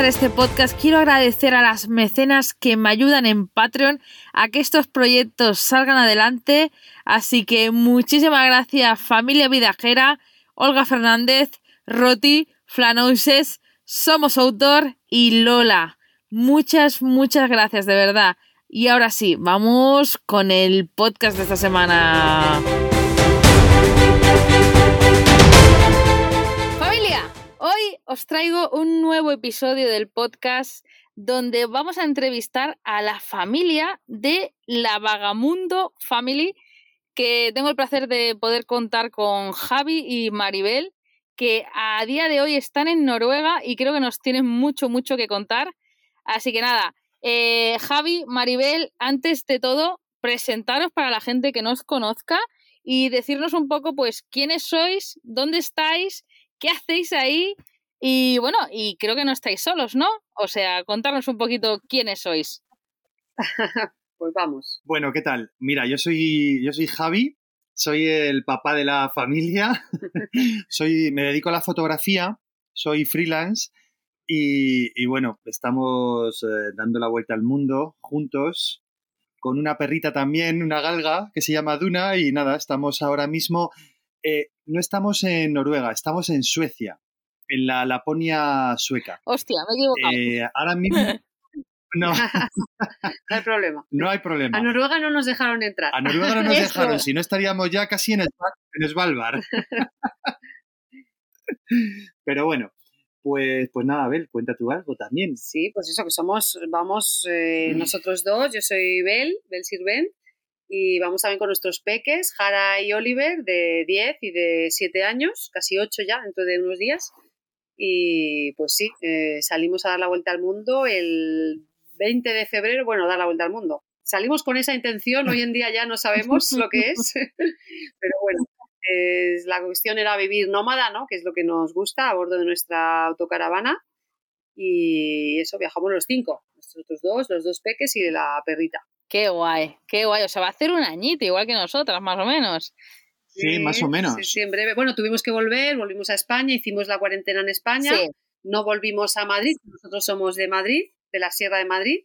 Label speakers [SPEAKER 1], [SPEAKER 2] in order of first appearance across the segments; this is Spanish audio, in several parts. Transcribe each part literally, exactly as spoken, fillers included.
[SPEAKER 1] este podcast, quiero agradecer a las mecenas que me ayudan en Patreon a que estos proyectos salgan adelante. Así que muchísimas gracias, familia Vidajera, Olga Fernández, Roti, Flanouses, Somos Autor y Lola. Muchas, muchas gracias, de verdad. Y ahora sí, vamos con el podcast de esta semana. Hoy os traigo un nuevo episodio del podcast donde vamos a entrevistar a la familia de la Vagamundo Family, que tengo el placer de poder contar con Javi y Maribel, que a día de hoy están en Noruega y creo que nos tienen mucho, mucho que contar. Así que nada, eh, Javi, Maribel, antes de todo, presentaros para la gente que no os conozca y decirnos un poco, pues, quiénes sois, dónde estáis, ¿qué hacéis ahí? Y bueno, y creo que no estáis solos, ¿no? O sea, contarnos un poquito quiénes sois.
[SPEAKER 2] Pues vamos.
[SPEAKER 3] Bueno, ¿qué tal? Mira, yo soy, yo soy Javi, soy el papá de la familia, soy, me dedico a la fotografía, soy freelance y, y bueno, estamos eh, dando la vuelta al mundo juntos con una perrita también, una galga que se llama Duna y nada, estamos ahora mismo... Eh, no estamos en Noruega, estamos en Suecia, en la Laponia sueca.
[SPEAKER 1] Hostia, me he equivocado.
[SPEAKER 3] Eh, ahora mismo... No.
[SPEAKER 2] No hay problema.
[SPEAKER 3] No hay problema.
[SPEAKER 2] A Noruega no nos dejaron entrar.
[SPEAKER 3] A Noruega no nos dejaron, si no estaríamos ya casi en, en Svalbard. Pero bueno, pues, pues nada, Bel, cuenta tú algo también.
[SPEAKER 2] Sí, pues eso, que somos, vamos eh, nosotros dos, yo soy Bel, Bel Sirvent, y vamos también con nuestros peques, Jara y Oliver, de diez y de siete años, casi ocho ya, dentro de unos días. Y pues sí, eh, salimos a dar la vuelta al mundo el veinte de febrero, bueno, dar la vuelta al mundo. Salimos con esa intención, hoy en día ya no sabemos lo que es, pero bueno, eh, la cuestión era vivir nómada, ¿no? Que es lo que nos gusta a bordo de nuestra autocaravana. Y eso, viajamos los cinco, nosotros dos, los dos peques y la perrita.
[SPEAKER 1] Qué guay, qué guay. O sea, va a hacer un añito, igual que nosotras, más o menos.
[SPEAKER 3] Sí, sí, más o menos.
[SPEAKER 2] Sí, sí, en breve. Bueno, tuvimos que volver, volvimos a España, hicimos la cuarentena en España, sí. No volvimos a Madrid, nosotros somos de Madrid, de la Sierra de Madrid,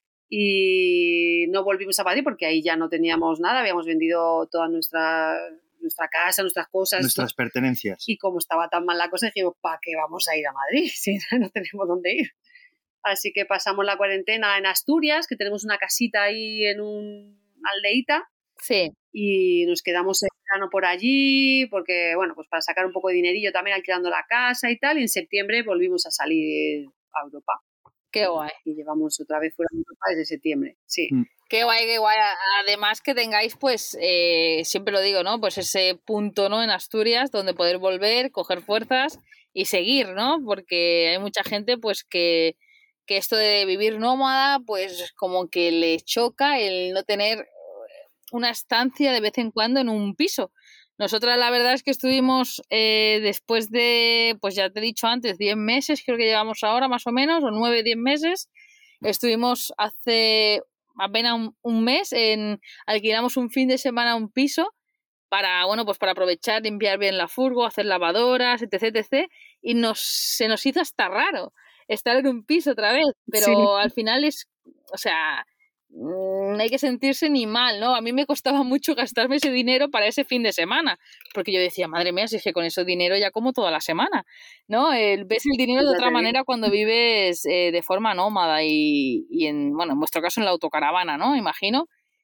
[SPEAKER 2] y no volvimos a Madrid porque ahí ya no teníamos nada, habíamos vendido toda nuestra, nuestra casa, nuestras cosas.
[SPEAKER 3] Nuestras
[SPEAKER 2] ¿no?
[SPEAKER 3] pertenencias.
[SPEAKER 2] Y como estaba tan mal la cosa, dijimos, ¿para qué vamos a ir a Madrid si no tenemos dónde ir? Así que pasamos la cuarentena en Asturias, que tenemos una casita ahí en una aldeíta.
[SPEAKER 1] Sí.
[SPEAKER 2] Y nos quedamos el verano por allí, porque, bueno, pues para sacar un poco de dinerillo también alquilando la casa y tal. Y en septiembre volvimos a salir a Europa.
[SPEAKER 1] Qué guay.
[SPEAKER 2] Y llevamos otra vez fuera de Europa desde septiembre, sí.
[SPEAKER 3] Mm.
[SPEAKER 1] Qué guay, qué guay. Además que tengáis, pues, eh, siempre lo digo, ¿no? Pues ese punto, ¿no? En Asturias, donde poder volver, coger fuerzas y seguir, ¿no? Porque hay mucha gente, pues, que... que esto de vivir nómada, pues como que le choca el no tener una estancia de vez en cuando en un piso. Nosotras la verdad es que estuvimos eh, después de, pues ya te he dicho antes, diez meses, creo que llevamos ahora más o menos, o nueve, diez meses. Estuvimos hace apenas un, un mes, en, alquilamos un fin de semana un piso para, bueno, pues para aprovechar, limpiar bien la furgo, hacer lavadoras, etc, etcétera. Y nos, se nos hizo hasta raro estar en un piso otra vez, pero sí. Al final es, o sea, no hay que sentirse ni mal, ¿no? A mí me costaba mucho gastarme ese dinero para ese fin de semana, porque yo decía, madre mía, si es que con ese dinero ya como toda la semana, ¿no? El, ves el dinero de otra manera cuando vives eh, de forma nómada y, y en, bueno, en vuestro caso en la autocaravana, ¿no? Imagino.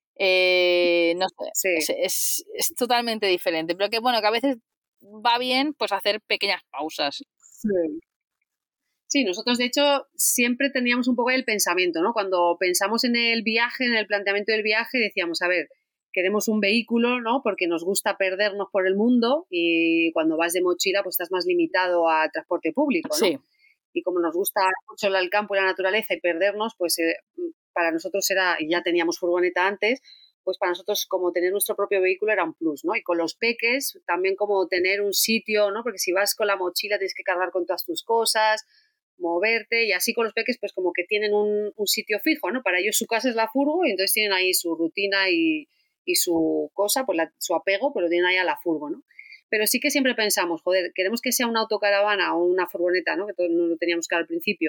[SPEAKER 1] Eh, no sé, sí. es, es, es totalmente diferente, pero que bueno, que a veces va bien pues hacer pequeñas pausas.
[SPEAKER 2] Sí. Sí, nosotros de hecho siempre teníamos un poco el pensamiento, ¿no? Cuando pensamos en el viaje, en el planteamiento del viaje, decíamos, a ver, queremos un vehículo, ¿no? Porque nos gusta perdernos por el mundo y cuando vas de mochila pues estás más limitado a transporte público, ¿no?
[SPEAKER 1] Sí.
[SPEAKER 2] Y como nos gusta mucho el campo y la naturaleza y perdernos, pues eh, para nosotros era, y ya teníamos furgoneta antes, pues para nosotros como tener nuestro propio vehículo era un plus, ¿no? Y con los peques también como tener un sitio, ¿no? Porque si vas con la mochila tienes que cargar con todas tus cosas, moverte, y así con los peques pues como que tienen un, un sitio fijo, ¿no? Para ellos su casa es la furgo y entonces tienen ahí su rutina y, y su cosa, pues la, su apego, pero tienen ahí a la furgo, ¿no? Pero sí que siempre pensamos, joder, queremos que sea una autocaravana o una furgoneta, ¿no? Que todos no lo teníamos claro al principio,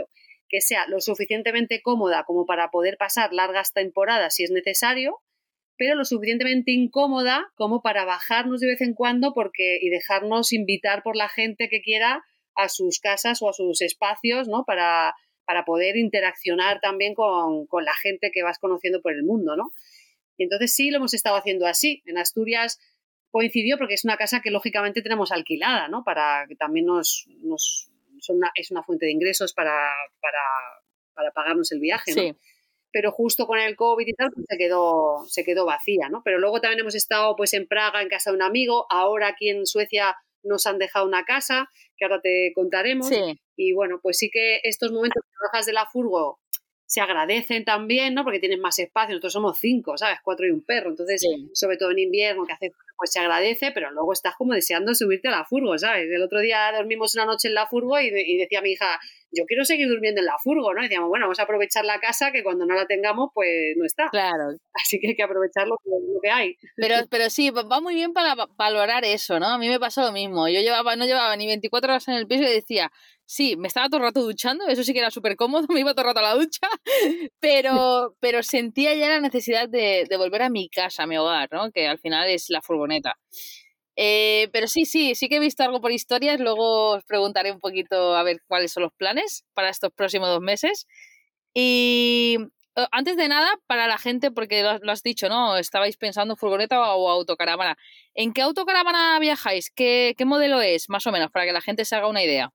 [SPEAKER 2] que sea lo suficientemente cómoda como para poder pasar largas temporadas si es necesario, pero lo suficientemente incómoda como para bajarnos de vez en cuando porque, y dejarnos invitar por la gente que quiera a sus casas o a sus espacios, ¿no? Para, para poder interaccionar también con, con la gente que vas conociendo por el mundo, ¿no? Y entonces sí lo hemos estado haciendo así. En Asturias coincidió porque es una casa que lógicamente tenemos alquilada, ¿no? Para que también nos, nos son una, es una fuente de ingresos para, para, para pagarnos el viaje, ¿no?
[SPEAKER 1] Sí.
[SPEAKER 2] Pero justo con el COVID y tal, pues se quedó, se quedó vacía, ¿no? Pero luego también hemos estado pues en Praga, en casa de un amigo, ahora aquí en Suecia nos han dejado una casa, que ahora te contaremos,
[SPEAKER 1] Sí.
[SPEAKER 2] Y bueno, pues sí que estos momentos que bajas de la furgo se agradecen también, ¿no? Porque tienes más espacio, nosotros somos cinco, ¿sabes? Cuatro y un perro, entonces,
[SPEAKER 1] Sí.
[SPEAKER 2] sobre todo en invierno, que hace frío, pues se agradece, pero luego estás como deseando subirte a la furgo, ¿sabes? El otro día dormimos una noche en la furgo y, y decía mi hija, yo quiero seguir durmiendo en la furgo, ¿no? Y decíamos, bueno, vamos a aprovechar la casa, que cuando no la tengamos, pues no está.
[SPEAKER 1] Claro.
[SPEAKER 2] Así que hay que aprovechar lo que, lo que hay.
[SPEAKER 1] Pero, pero sí, va muy bien para valorar eso, ¿no? A mí me pasó lo mismo. Yo llevaba, no llevaba ni veinticuatro horas en el piso y decía, sí, me estaba todo el rato duchando, eso sí que era súper cómodo, me iba todo el rato a la ducha, pero, pero sentía ya la necesidad de, de volver a mi casa, a mi hogar, ¿no? Que al final es la furgoneta. Eh, pero sí, sí, sí que he visto algo por historias, luego os preguntaré un poquito a ver cuáles son los planes para estos próximos dos meses. Y antes de nada, para la gente, porque lo, lo has dicho, ¿no? Estabais pensando furgoneta o autocaravana. ¿En qué autocaravana viajáis? ¿Qué, qué modelo es, más o menos, para que la gente se haga una idea?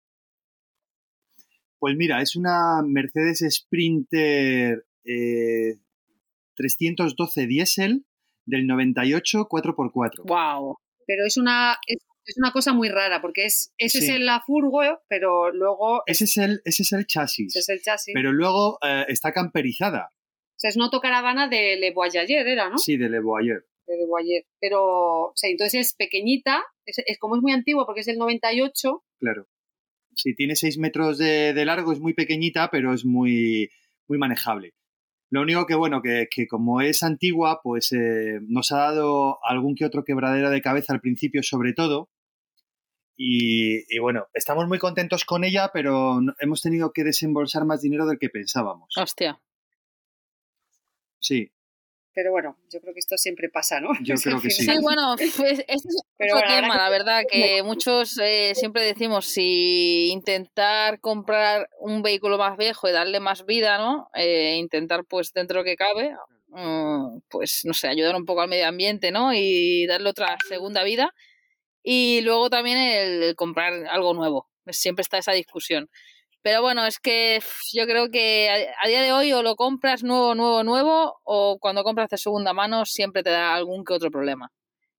[SPEAKER 3] Pues mira, es una Mercedes Sprinter eh, trescientos doce diésel del noventa y ocho cuatro por cuatro.
[SPEAKER 1] ¡Wow!
[SPEAKER 2] Pero es una, es, es una cosa muy rara, porque es, ese
[SPEAKER 3] Sí.
[SPEAKER 2] es la furgo, pero luego...
[SPEAKER 3] Ese es el, ese es el chasis.
[SPEAKER 2] Ese es el chasis.
[SPEAKER 3] Pero luego eh, está camperizada.
[SPEAKER 2] O sea, es una autocaravana de Le Voyageur, ¿era, no?
[SPEAKER 3] Sí, de Le Voyageur.
[SPEAKER 2] De Le Voyageur. Pero, o sea, entonces es pequeñita, es, es como es muy antigua porque es del noventa y ocho.
[SPEAKER 3] Claro. Sí, tiene seis metros de, de largo, es muy pequeñita, pero es muy, muy manejable. Lo único que, bueno, que, que como es antigua, pues eh, nos ha dado algún que otro quebradero de cabeza al principio, sobre todo. Y, y bueno, estamos muy contentos con ella, pero hemos tenido que desembolsar más dinero del que pensábamos.
[SPEAKER 1] Hostia.
[SPEAKER 3] Sí.
[SPEAKER 2] Pero bueno, yo creo que esto siempre pasa, ¿no?
[SPEAKER 3] Yo creo que sí.
[SPEAKER 1] Sí, bueno, este es
[SPEAKER 2] Pero
[SPEAKER 1] otro
[SPEAKER 2] bueno,
[SPEAKER 1] tema, la verdad, que muchos eh, siempre decimos, si intentar comprar un vehículo más viejo y darle más vida, ¿no? Eh, intentar, pues, dentro de lo que cabe, um, pues, no sé, ayudar un poco al medio ambiente, ¿no? Y darle otra segunda vida. Y luego también el, el comprar algo nuevo. Siempre está esa discusión. Pero bueno, es que yo creo que a, a día de hoy o lo compras nuevo, nuevo, nuevo, o cuando compras de segunda mano siempre te da algún que otro problema.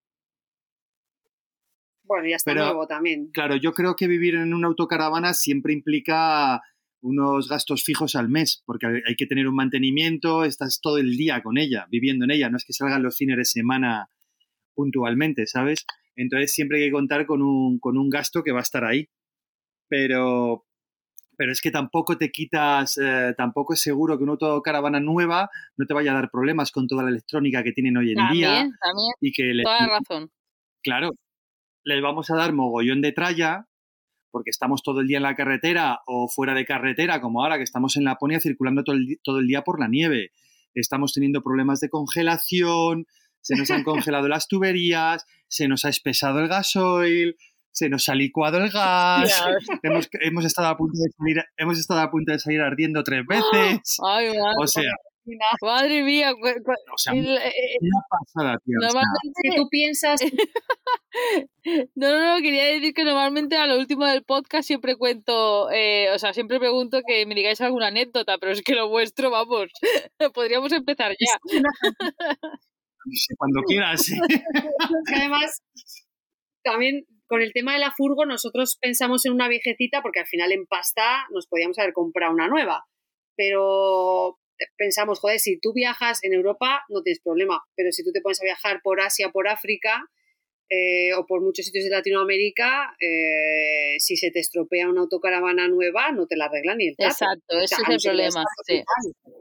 [SPEAKER 2] Bueno, ya está
[SPEAKER 3] Pero,
[SPEAKER 2] nuevo también.
[SPEAKER 3] Claro, yo creo que vivir en una autocaravana siempre implica unos gastos fijos al mes, porque hay que tener un mantenimiento, estás todo el día con ella, viviendo en ella, no es que salgan los fines de semana puntualmente, ¿sabes? Entonces siempre hay que contar con un, con un gasto que va a estar ahí. Pero... Pero es que tampoco te quitas, eh, tampoco es seguro que una autocaravana nueva no te vaya a dar problemas con toda la electrónica que tienen hoy en
[SPEAKER 1] también,
[SPEAKER 3] día.
[SPEAKER 1] También,
[SPEAKER 3] y que les,
[SPEAKER 1] toda la razón.
[SPEAKER 3] Claro, les vamos a dar mogollón de tralla porque estamos todo el día en la carretera o fuera de carretera, como ahora que estamos en Laponia circulando todo el, todo el día por la nieve. Estamos teniendo problemas de congelación, se nos han congelado las tuberías, se nos ha espesado el gasoil, se nos ha licuado el gas, hemos, hemos, estado a punto de salir, hemos estado a punto de salir ardiendo tres veces.
[SPEAKER 1] Ay, madre,
[SPEAKER 3] o sea,
[SPEAKER 1] madre mía.
[SPEAKER 3] O sea, una pasada, tío.
[SPEAKER 1] Normalmente...
[SPEAKER 2] Que tú piensas...
[SPEAKER 1] No, no, no, quería decir que normalmente a lo último del podcast siempre cuento, eh, o sea, siempre pregunto que me digáis alguna anécdota, pero es que lo vuestro, vamos, podríamos empezar ya.
[SPEAKER 3] Cuando quieras, sí.
[SPEAKER 2] Además, también... Con el tema de la furgo, nosotros pensamos en una viejecita porque al final en pasta nos podíamos haber comprado una nueva. Pero pensamos, joder, si tú viajas en Europa no tienes problema, pero si tú te pones a viajar por Asia, por África eh, o por muchos sitios de Latinoamérica, eh, si se te estropea una autocaravana nueva no te la arreglan ni el trato.
[SPEAKER 1] Exacto, ese o sea, es el problema. Sí.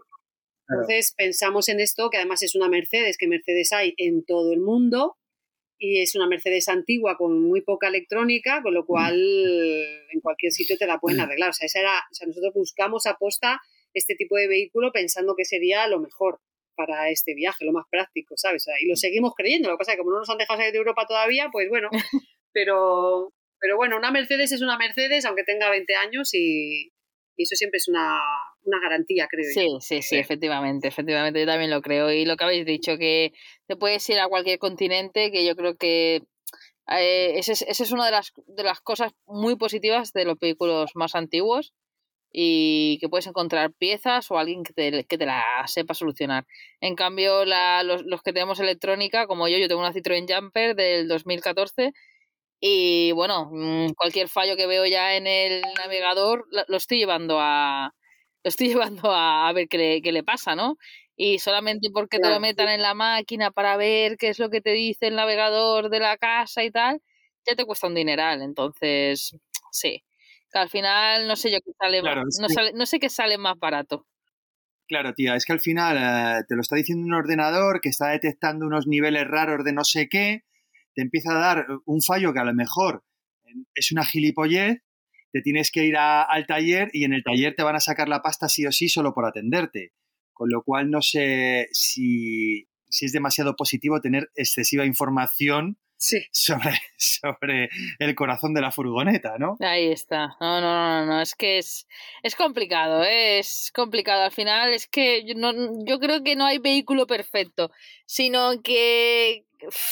[SPEAKER 2] Entonces pensamos en esto, que además es una Mercedes, que Mercedes hay en todo el mundo. y es una Mercedes antigua con muy poca electrónica, con lo cual en cualquier sitio te la pueden arreglar. O sea, esa era, o sea, nosotros buscamos aposta este tipo de vehículo pensando que sería lo mejor para este viaje, lo más práctico, ¿sabes? O sea, y lo seguimos creyendo. Lo que pasa es que como no nos han dejado salir de Europa todavía, pues bueno, pero, pero bueno, una Mercedes es una Mercedes, aunque tenga veinte años y, y eso siempre es una, una garantía, creo
[SPEAKER 1] sí,
[SPEAKER 2] yo.
[SPEAKER 1] Sí, sí, sí, efectivamente, efectivamente, yo también lo creo. Y lo que habéis dicho, que te puedes ir a cualquier continente, que yo creo que eh, esa es, ese es una de las, de las cosas muy positivas de los vehículos más antiguos, y que puedes encontrar piezas o alguien que te, que te la sepa solucionar. En cambio, la, los, los que tenemos electrónica, como yo, yo tengo una Citroën Jumper del dos mil catorce, y bueno, cualquier fallo que veo ya en el navegador lo estoy llevando a lo estoy llevando a, a ver qué le, qué le pasa, ¿no? Y solamente porque claro, te lo metan sí. en la máquina para ver qué es lo que te dice el navegador de la casa y tal, ya te cuesta un dineral. Entonces, sí. Que al final no sé yo qué sale, claro, más, no, que... sale no sé qué sale más barato.
[SPEAKER 3] Claro, tía, es que al final eh, te lo está diciendo un ordenador que está detectando unos niveles raros de no sé qué, te empieza a dar un fallo que a lo mejor es una gilipollez, te tienes que ir a, al taller y en el taller te van a sacar la pasta sí o sí solo por atenderte. Con lo cual no sé si, si es demasiado positivo tener excesiva información sí. sobre, sobre el corazón de la furgoneta, ¿no?
[SPEAKER 1] Ahí está. No, no, no, no. Es que es, es complicado, ¿eh? Es complicado. Al final es que yo, no, yo creo que no hay vehículo perfecto, sino que...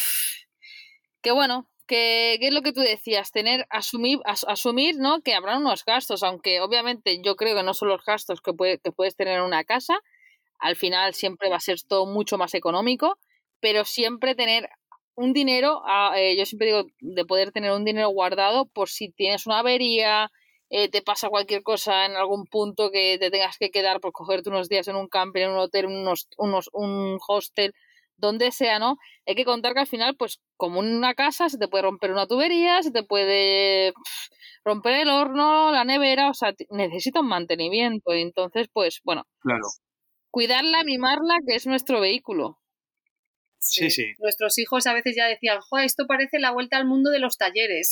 [SPEAKER 1] que bueno, que, que es lo que tú decías, tener, asumir, as, asumir, ¿no? Que habrá unos gastos, aunque obviamente yo creo que no son los gastos que, puede, que puedes tener en una casa, al final siempre va a ser todo mucho más económico, pero siempre tener un dinero, eh, yo siempre digo de poder tener un dinero guardado por si tienes una avería, eh, te pasa cualquier cosa en algún punto que te tengas que quedar por cogerte unos días en un camping, en un hotel, unos, unos, un hostel, donde sea, ¿no? Hay que contar que al final, pues, como en una casa, se te puede romper una tubería, se te puede pff, romper el horno, la nevera, o sea, necesita un mantenimiento. Y entonces, pues, bueno,
[SPEAKER 3] claro.
[SPEAKER 1] Cuidarla, mimarla, que es nuestro vehículo.
[SPEAKER 3] Sí, sí. sí.
[SPEAKER 2] Nuestros hijos a veces ya decían, joder, esto parece la vuelta al mundo de los talleres.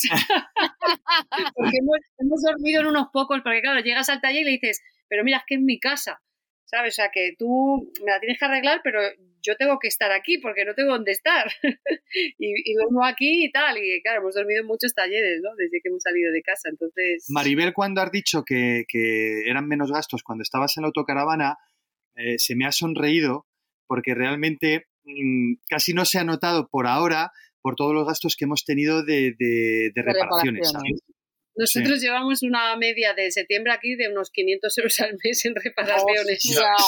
[SPEAKER 2] Porque hemos, hemos dormido en unos pocos, porque claro, llegas al taller y le dices, pero mira, es que es mi casa. ¿Sabes? O sea, que tú me la tienes que arreglar, pero yo tengo que estar aquí porque no tengo dónde estar. y, y duermo aquí y tal. Y claro, hemos dormido en muchos talleres, ¿no? Desde que hemos salido de casa. Entonces...
[SPEAKER 3] Maribel, cuando has dicho que, que eran menos gastos cuando estabas en la autocaravana, eh, se me ha sonreído porque realmente mmm, casi no se ha notado por ahora por todos los gastos que hemos tenido de, de, de reparaciones, ¿sabes?
[SPEAKER 2] Nosotros sí. llevamos una media de septiembre aquí de unos quinientos euros al mes en reparaciones.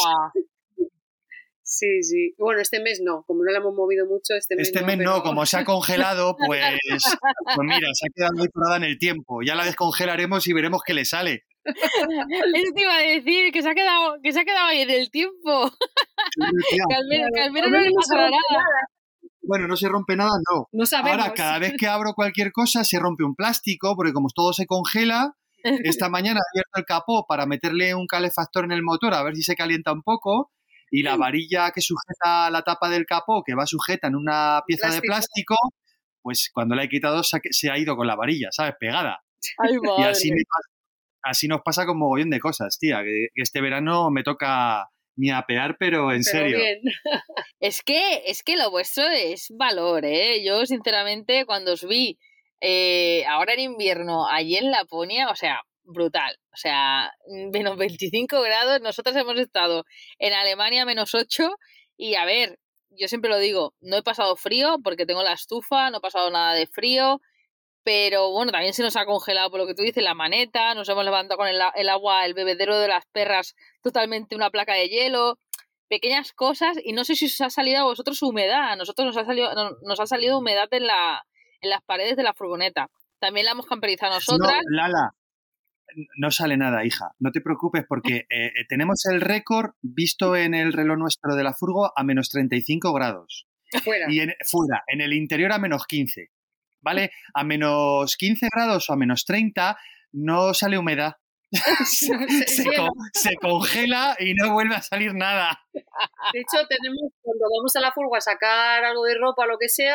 [SPEAKER 2] Sí, sí. Bueno, este mes no, como no lo hemos movido mucho, este mes
[SPEAKER 3] este
[SPEAKER 2] no.
[SPEAKER 3] mes
[SPEAKER 2] pero...
[SPEAKER 3] no, como se ha congelado, pues, pues mira, se ha quedado ahí en el tiempo. Ya la descongelaremos y veremos qué le sale.
[SPEAKER 1] Eso te iba a decir, que se ha quedado, que se ha quedado ahí en el tiempo. Que al menos, que al menos no le pasará nada. nada.
[SPEAKER 3] Bueno, no se rompe nada, no.
[SPEAKER 2] No sabemos.
[SPEAKER 3] Ahora, cada vez que abro cualquier cosa, se rompe un plástico, porque como todo se congela, esta mañana he abierto el capó para meterle un calefactor en el motor, a ver si se calienta un poco, y la varilla que sujeta la tapa del capó, que va sujeta en una pieza plástico. de plástico, pues cuando la he quitado se ha ido con la varilla, ¿sabes? Pegada.
[SPEAKER 1] Ay,
[SPEAKER 3] y así, me, así nos pasa con mogollón de cosas, tía, que, que este verano me toca... ni apear, pero en
[SPEAKER 2] pero
[SPEAKER 3] serio.
[SPEAKER 2] Bien.
[SPEAKER 1] Es que, es que lo vuestro es valor, ¿eh? Yo, sinceramente, cuando os vi eh, ahora en invierno allí en Laponia, o sea, brutal. O sea, menos veinticinco grados. Nosotros hemos estado en Alemania menos ocho y, a ver, yo siempre lo digo, no he pasado frío porque tengo la estufa, no he pasado nada de frío. Pero bueno, también se nos ha congelado, por lo que tú dices, la maneta, nos hemos levantado con el, el agua, el bebedero de las perras, totalmente una placa de hielo, pequeñas cosas, y no sé si os ha salido a vosotros humedad, a nosotros nos ha salido, nos ha salido humedad en, la, en las paredes de la furgoneta. También la hemos camperizado nosotras.
[SPEAKER 3] No, Lala, no sale nada, hija, no te preocupes porque eh, tenemos el récord visto en el reloj nuestro de la furgo a menos treinta y cinco grados.
[SPEAKER 2] Fuera.
[SPEAKER 3] Y en, fuera, en el interior a menos quince. ¿Vale? A menos quince grados o a menos treinta no sale humedad. se, se, con, se congela y no vuelve a salir nada.
[SPEAKER 2] De hecho, tenemos, cuando vamos a la furgo a sacar algo de ropa o lo que sea,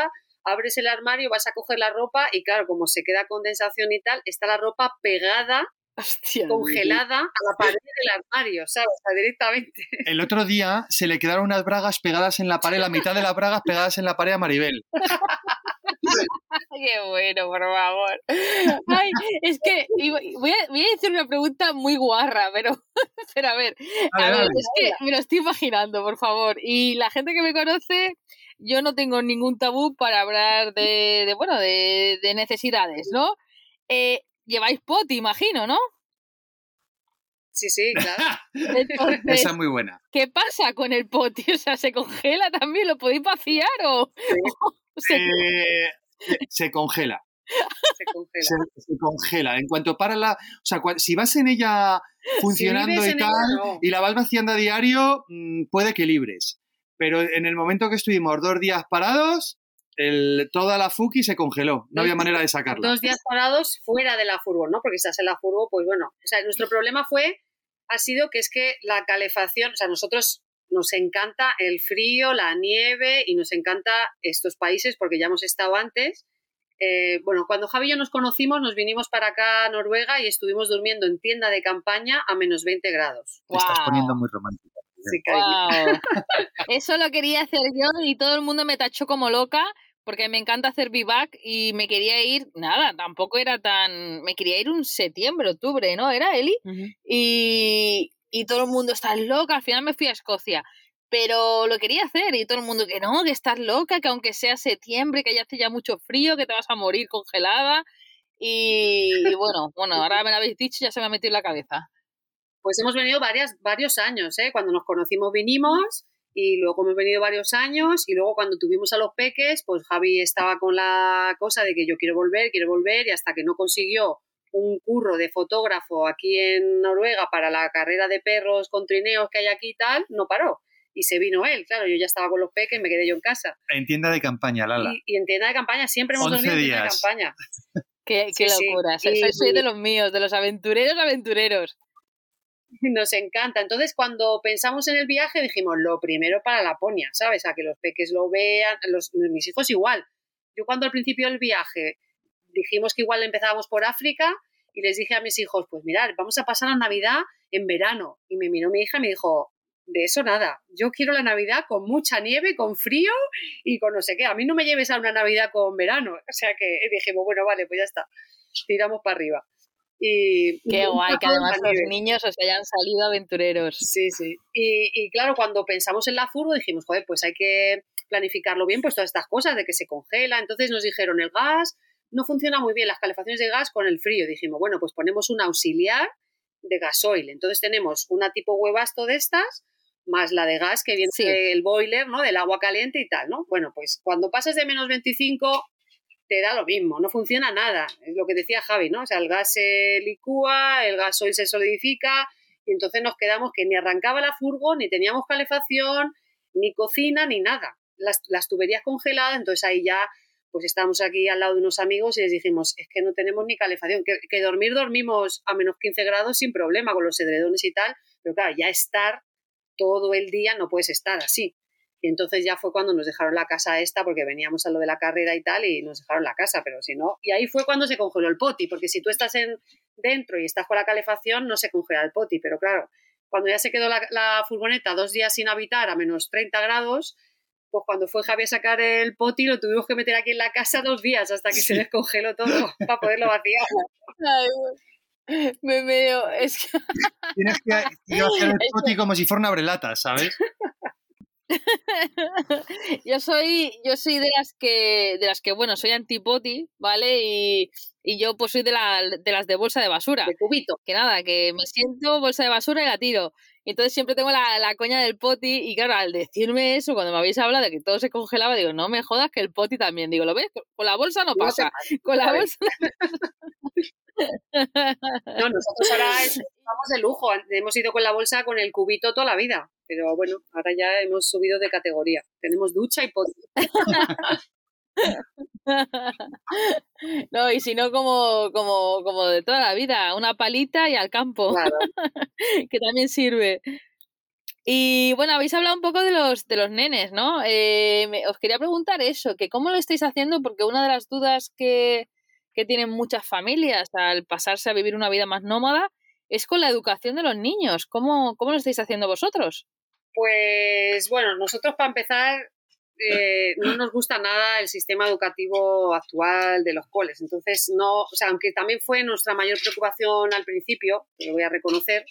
[SPEAKER 2] abres el armario, vas a coger la ropa y claro, como se queda condensación y tal, está la ropa pegada,
[SPEAKER 1] Hostia,
[SPEAKER 2] congelada a la pared del armario, ¿sabes? O sea, directamente.
[SPEAKER 3] El otro día se le quedaron unas bragas pegadas en la pared, la mitad de las bragas pegadas en la pared a Maribel.
[SPEAKER 1] Qué bueno, por favor. Ay, es que voy a, voy a decir una pregunta muy guarra, pero, pero a ver,
[SPEAKER 3] Dale,
[SPEAKER 1] a ver,
[SPEAKER 3] dale.
[SPEAKER 1] es que me lo estoy imaginando, por favor. Y la gente que me conoce, yo no tengo ningún tabú para hablar de, de bueno, de, de necesidades, ¿no? Eh, lleváis poti, imagino, ¿no?
[SPEAKER 2] Sí, sí, claro.
[SPEAKER 1] Entonces,
[SPEAKER 3] Esa es muy buena.
[SPEAKER 1] ¿qué pasa con el poti? O sea, ¿se congela también? ¿Lo podéis vaciar o...?
[SPEAKER 2] Sí.
[SPEAKER 1] o se...
[SPEAKER 3] Eh, se, se congela.
[SPEAKER 2] Se congela.
[SPEAKER 3] Se, se congela. En cuanto para la... O sea, cua- si vas en ella funcionando
[SPEAKER 2] Si
[SPEAKER 3] y
[SPEAKER 2] vives en
[SPEAKER 3] tal,
[SPEAKER 2] ella, no.
[SPEAKER 3] y la vas vaciando a diario, mmm, puede que libres. Pero en el momento que estuvimos dos días parados, el, toda la fuki se congeló. No
[SPEAKER 2] Dos
[SPEAKER 3] había
[SPEAKER 2] días-
[SPEAKER 3] manera de sacarla.
[SPEAKER 2] Dos días parados fuera de la furgo, ¿no? Porque si estás en la furgo, pues bueno. O sea, nuestro problema fue, ha sido que es que la calefacción, o sea, nosotros nos encanta el frío, la nieve y nos encanta estos países porque ya hemos estado antes. Eh, bueno, cuando Javi y yo nos conocimos, nos vinimos para acá a Noruega y estuvimos durmiendo en tienda de campaña a menos veinte grados.
[SPEAKER 3] Te estás
[SPEAKER 1] Guau.
[SPEAKER 3] poniendo muy romántica.
[SPEAKER 2] Sí, cariño.
[SPEAKER 1] Wow. Eso lo quería hacer yo y todo el mundo me tachó como loca porque me encanta hacer vivac y me quería ir, nada, tampoco era tan... Me quería ir un septiembre, octubre, ¿no? ¿Era, Eli?
[SPEAKER 2] Uh-huh.
[SPEAKER 1] Y, y todo el mundo, estás loca, al final me fui a Escocia. Pero lo quería hacer y todo el mundo que no, que estás loca, que aunque sea septiembre, que ya hace ya mucho frío, que te vas a morir congelada. Y, y bueno, bueno, ahora me lo habéis dicho y ya se me ha metido en la cabeza.
[SPEAKER 2] Pues hemos venido varias, varios años, ¿eh? Cuando nos conocimos vinimos y luego hemos venido varios años y luego cuando tuvimos a los peques, pues Javi estaba con la cosa de que yo quiero volver, quiero volver y hasta que no consiguió un curro de fotógrafo aquí en Noruega para la carrera de perros con trineos que hay aquí y tal, no paró. Y se vino él, claro, yo ya estaba con los peques, me quedé yo en casa.
[SPEAKER 3] En tienda de campaña, Lala.
[SPEAKER 2] Y, y en tienda de campaña, siempre hemos dormido en tienda de campaña.
[SPEAKER 1] Qué, qué
[SPEAKER 2] Sí,
[SPEAKER 1] locura,
[SPEAKER 2] sí.
[SPEAKER 1] soy,
[SPEAKER 2] Y-
[SPEAKER 1] soy de los míos, de los aventureros aventureros.
[SPEAKER 2] Nos encanta. Entonces, cuando pensamos en el viaje, dijimos, lo primero para Laponia, ¿sabes? A que los peques lo vean, los, mis hijos igual. Yo cuando al principio del viaje dijimos que igual empezábamos por África y les dije a mis hijos, pues mirad, vamos a pasar la Navidad en verano. Y me miró mi hija y me dijo, de eso nada, yo quiero la Navidad con mucha nieve, con frío y con no sé qué. A mí no me lleves a una Navidad con verano. O sea que dijimos, bueno, vale, pues ya está, tiramos para arriba. Y,
[SPEAKER 1] Qué
[SPEAKER 2] y
[SPEAKER 1] guay, que además
[SPEAKER 2] la
[SPEAKER 1] los
[SPEAKER 2] nieve.
[SPEAKER 1] niños os hayan salido aventureros.
[SPEAKER 2] Sí, sí. Y, y claro, cuando pensamos en la furgo dijimos, joder, pues hay que planificarlo bien, pues todas estas cosas de que se congela. Entonces nos dijeron, el gas no funciona muy bien, las calefacciones de gas con el frío. Dijimos, bueno, pues ponemos un auxiliar de gasoil. Entonces tenemos una tipo huevasto de estas, más la de gas que viene
[SPEAKER 1] Sí.
[SPEAKER 2] del boiler, ¿no? Del agua caliente y tal, ¿no? Bueno, pues cuando pasas de menos veinticinco te da lo mismo, no funciona nada. Es lo que decía Javi, ¿no? O sea, el gas se licúa, el gasoil se solidifica y entonces nos quedamos que ni arrancaba la furgo, ni teníamos calefacción, ni cocina, ni nada. Las, las tuberías congeladas, entonces ahí ya pues estábamos aquí al lado de unos amigos y les dijimos, es que no tenemos ni calefacción, que, que dormir dormimos a menos quince grados sin problema con los edredones y tal, pero claro, ya estar todo el día no puedes estar así. Y entonces ya fue cuando nos dejaron la casa esta, porque veníamos a lo de la carrera y tal, y nos dejaron la casa, pero si no... Y ahí fue cuando se congeló el poti, porque si tú estás en, dentro y estás con la calefacción, no se congela el poti, pero claro, cuando ya se quedó la, la furgoneta dos días sin habitar a menos treinta grados, pues cuando fue Javi a sacar el poti, lo tuvimos que meter aquí en la casa dos días hasta que sí. se descongeló todo para poderlo vaciar.
[SPEAKER 1] Ay, me veo... Es que...
[SPEAKER 3] Tienes que, que hacer el poti como si fuera una brelata, ¿sabes?
[SPEAKER 1] yo soy yo soy de las que de las que bueno soy antipoti, ¿vale? Y, y yo pues soy de, la, de las de bolsa de basura,
[SPEAKER 2] de cubito,
[SPEAKER 1] que nada, que me siento bolsa de basura y la tiro. Entonces siempre tengo la, la coña del poti y claro, al decirme eso, cuando me habéis hablado de que todo se congelaba, digo, no me jodas que el poti también. Digo, ¿lo ves? Con la bolsa no pasa, no con la bolsa
[SPEAKER 2] no, nosotros ahora estamos de lujo, hemos ido con la bolsa con el cubito toda la vida, pero bueno, ahora ya hemos subido de categoría, tenemos ducha y poti.
[SPEAKER 1] No, y si no como, como, como de toda la vida, una palita y al campo,
[SPEAKER 2] claro.
[SPEAKER 1] que también sirve. Y bueno, habéis hablado un poco de los, de los nenes, ¿no? Eh, me, os quería preguntar eso, que cómo lo estáis haciendo, porque una de las dudas que, que tienen muchas familias al pasarse a vivir una vida más nómada es con la educación de los niños. ¿Cómo, cómo lo estáis haciendo vosotros?
[SPEAKER 2] Pues bueno, nosotros para empezar eh, no nos gusta nada el sistema educativo actual de los coles. Entonces, no, o sea, aunque también fue nuestra mayor preocupación al principio, lo voy a reconocer,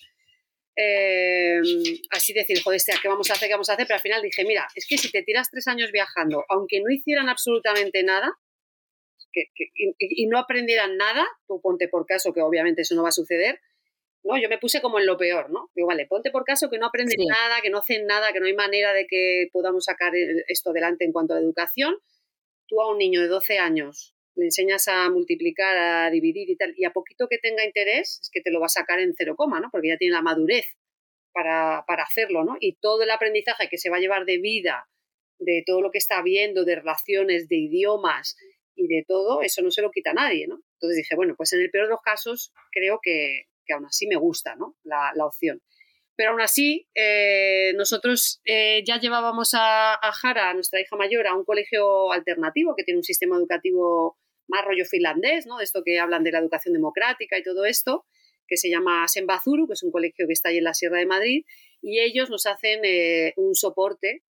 [SPEAKER 2] eh, así decir, joder, ¿qué vamos a hacer? ¿Qué vamos a hacer? Pero al final dije, mira, es que si te tiras tres años viajando, aunque no hicieran absolutamente nada, que, que, y, y no aprendieran nada, tú ponte por caso que obviamente eso no va a suceder, ¿no? Yo me puse como en lo peor, ¿no? Digo, vale, ponte por caso que no aprenden sí. nada, que no hacen nada, que no hay manera de que podamos sacar esto adelante en cuanto a la educación. Tú a un niño de doce años le enseñas a multiplicar, a dividir y tal, y a poquito que tenga interés, es que te lo va a sacar en cero coma, ¿no? Porque ya tiene la madurez para, para hacerlo, ¿no? Y todo el aprendizaje que se va a llevar de vida, de todo lo que está viendo, de relaciones, de idiomas y de todo, eso no se lo quita a nadie, ¿no? Entonces dije, bueno, pues en el peor de los casos creo que que aún así me gusta, ¿no? la, la opción. Pero aún así, eh, nosotros eh, ya llevábamos a, a Jara, a nuestra hija mayor, a un colegio alternativo que tiene un sistema educativo más rollo finlandés, ¿no? De esto que hablan de la educación democrática y todo esto, que se llama Senbazuru, que es un colegio que está ahí en la Sierra de Madrid, y ellos nos hacen eh, un soporte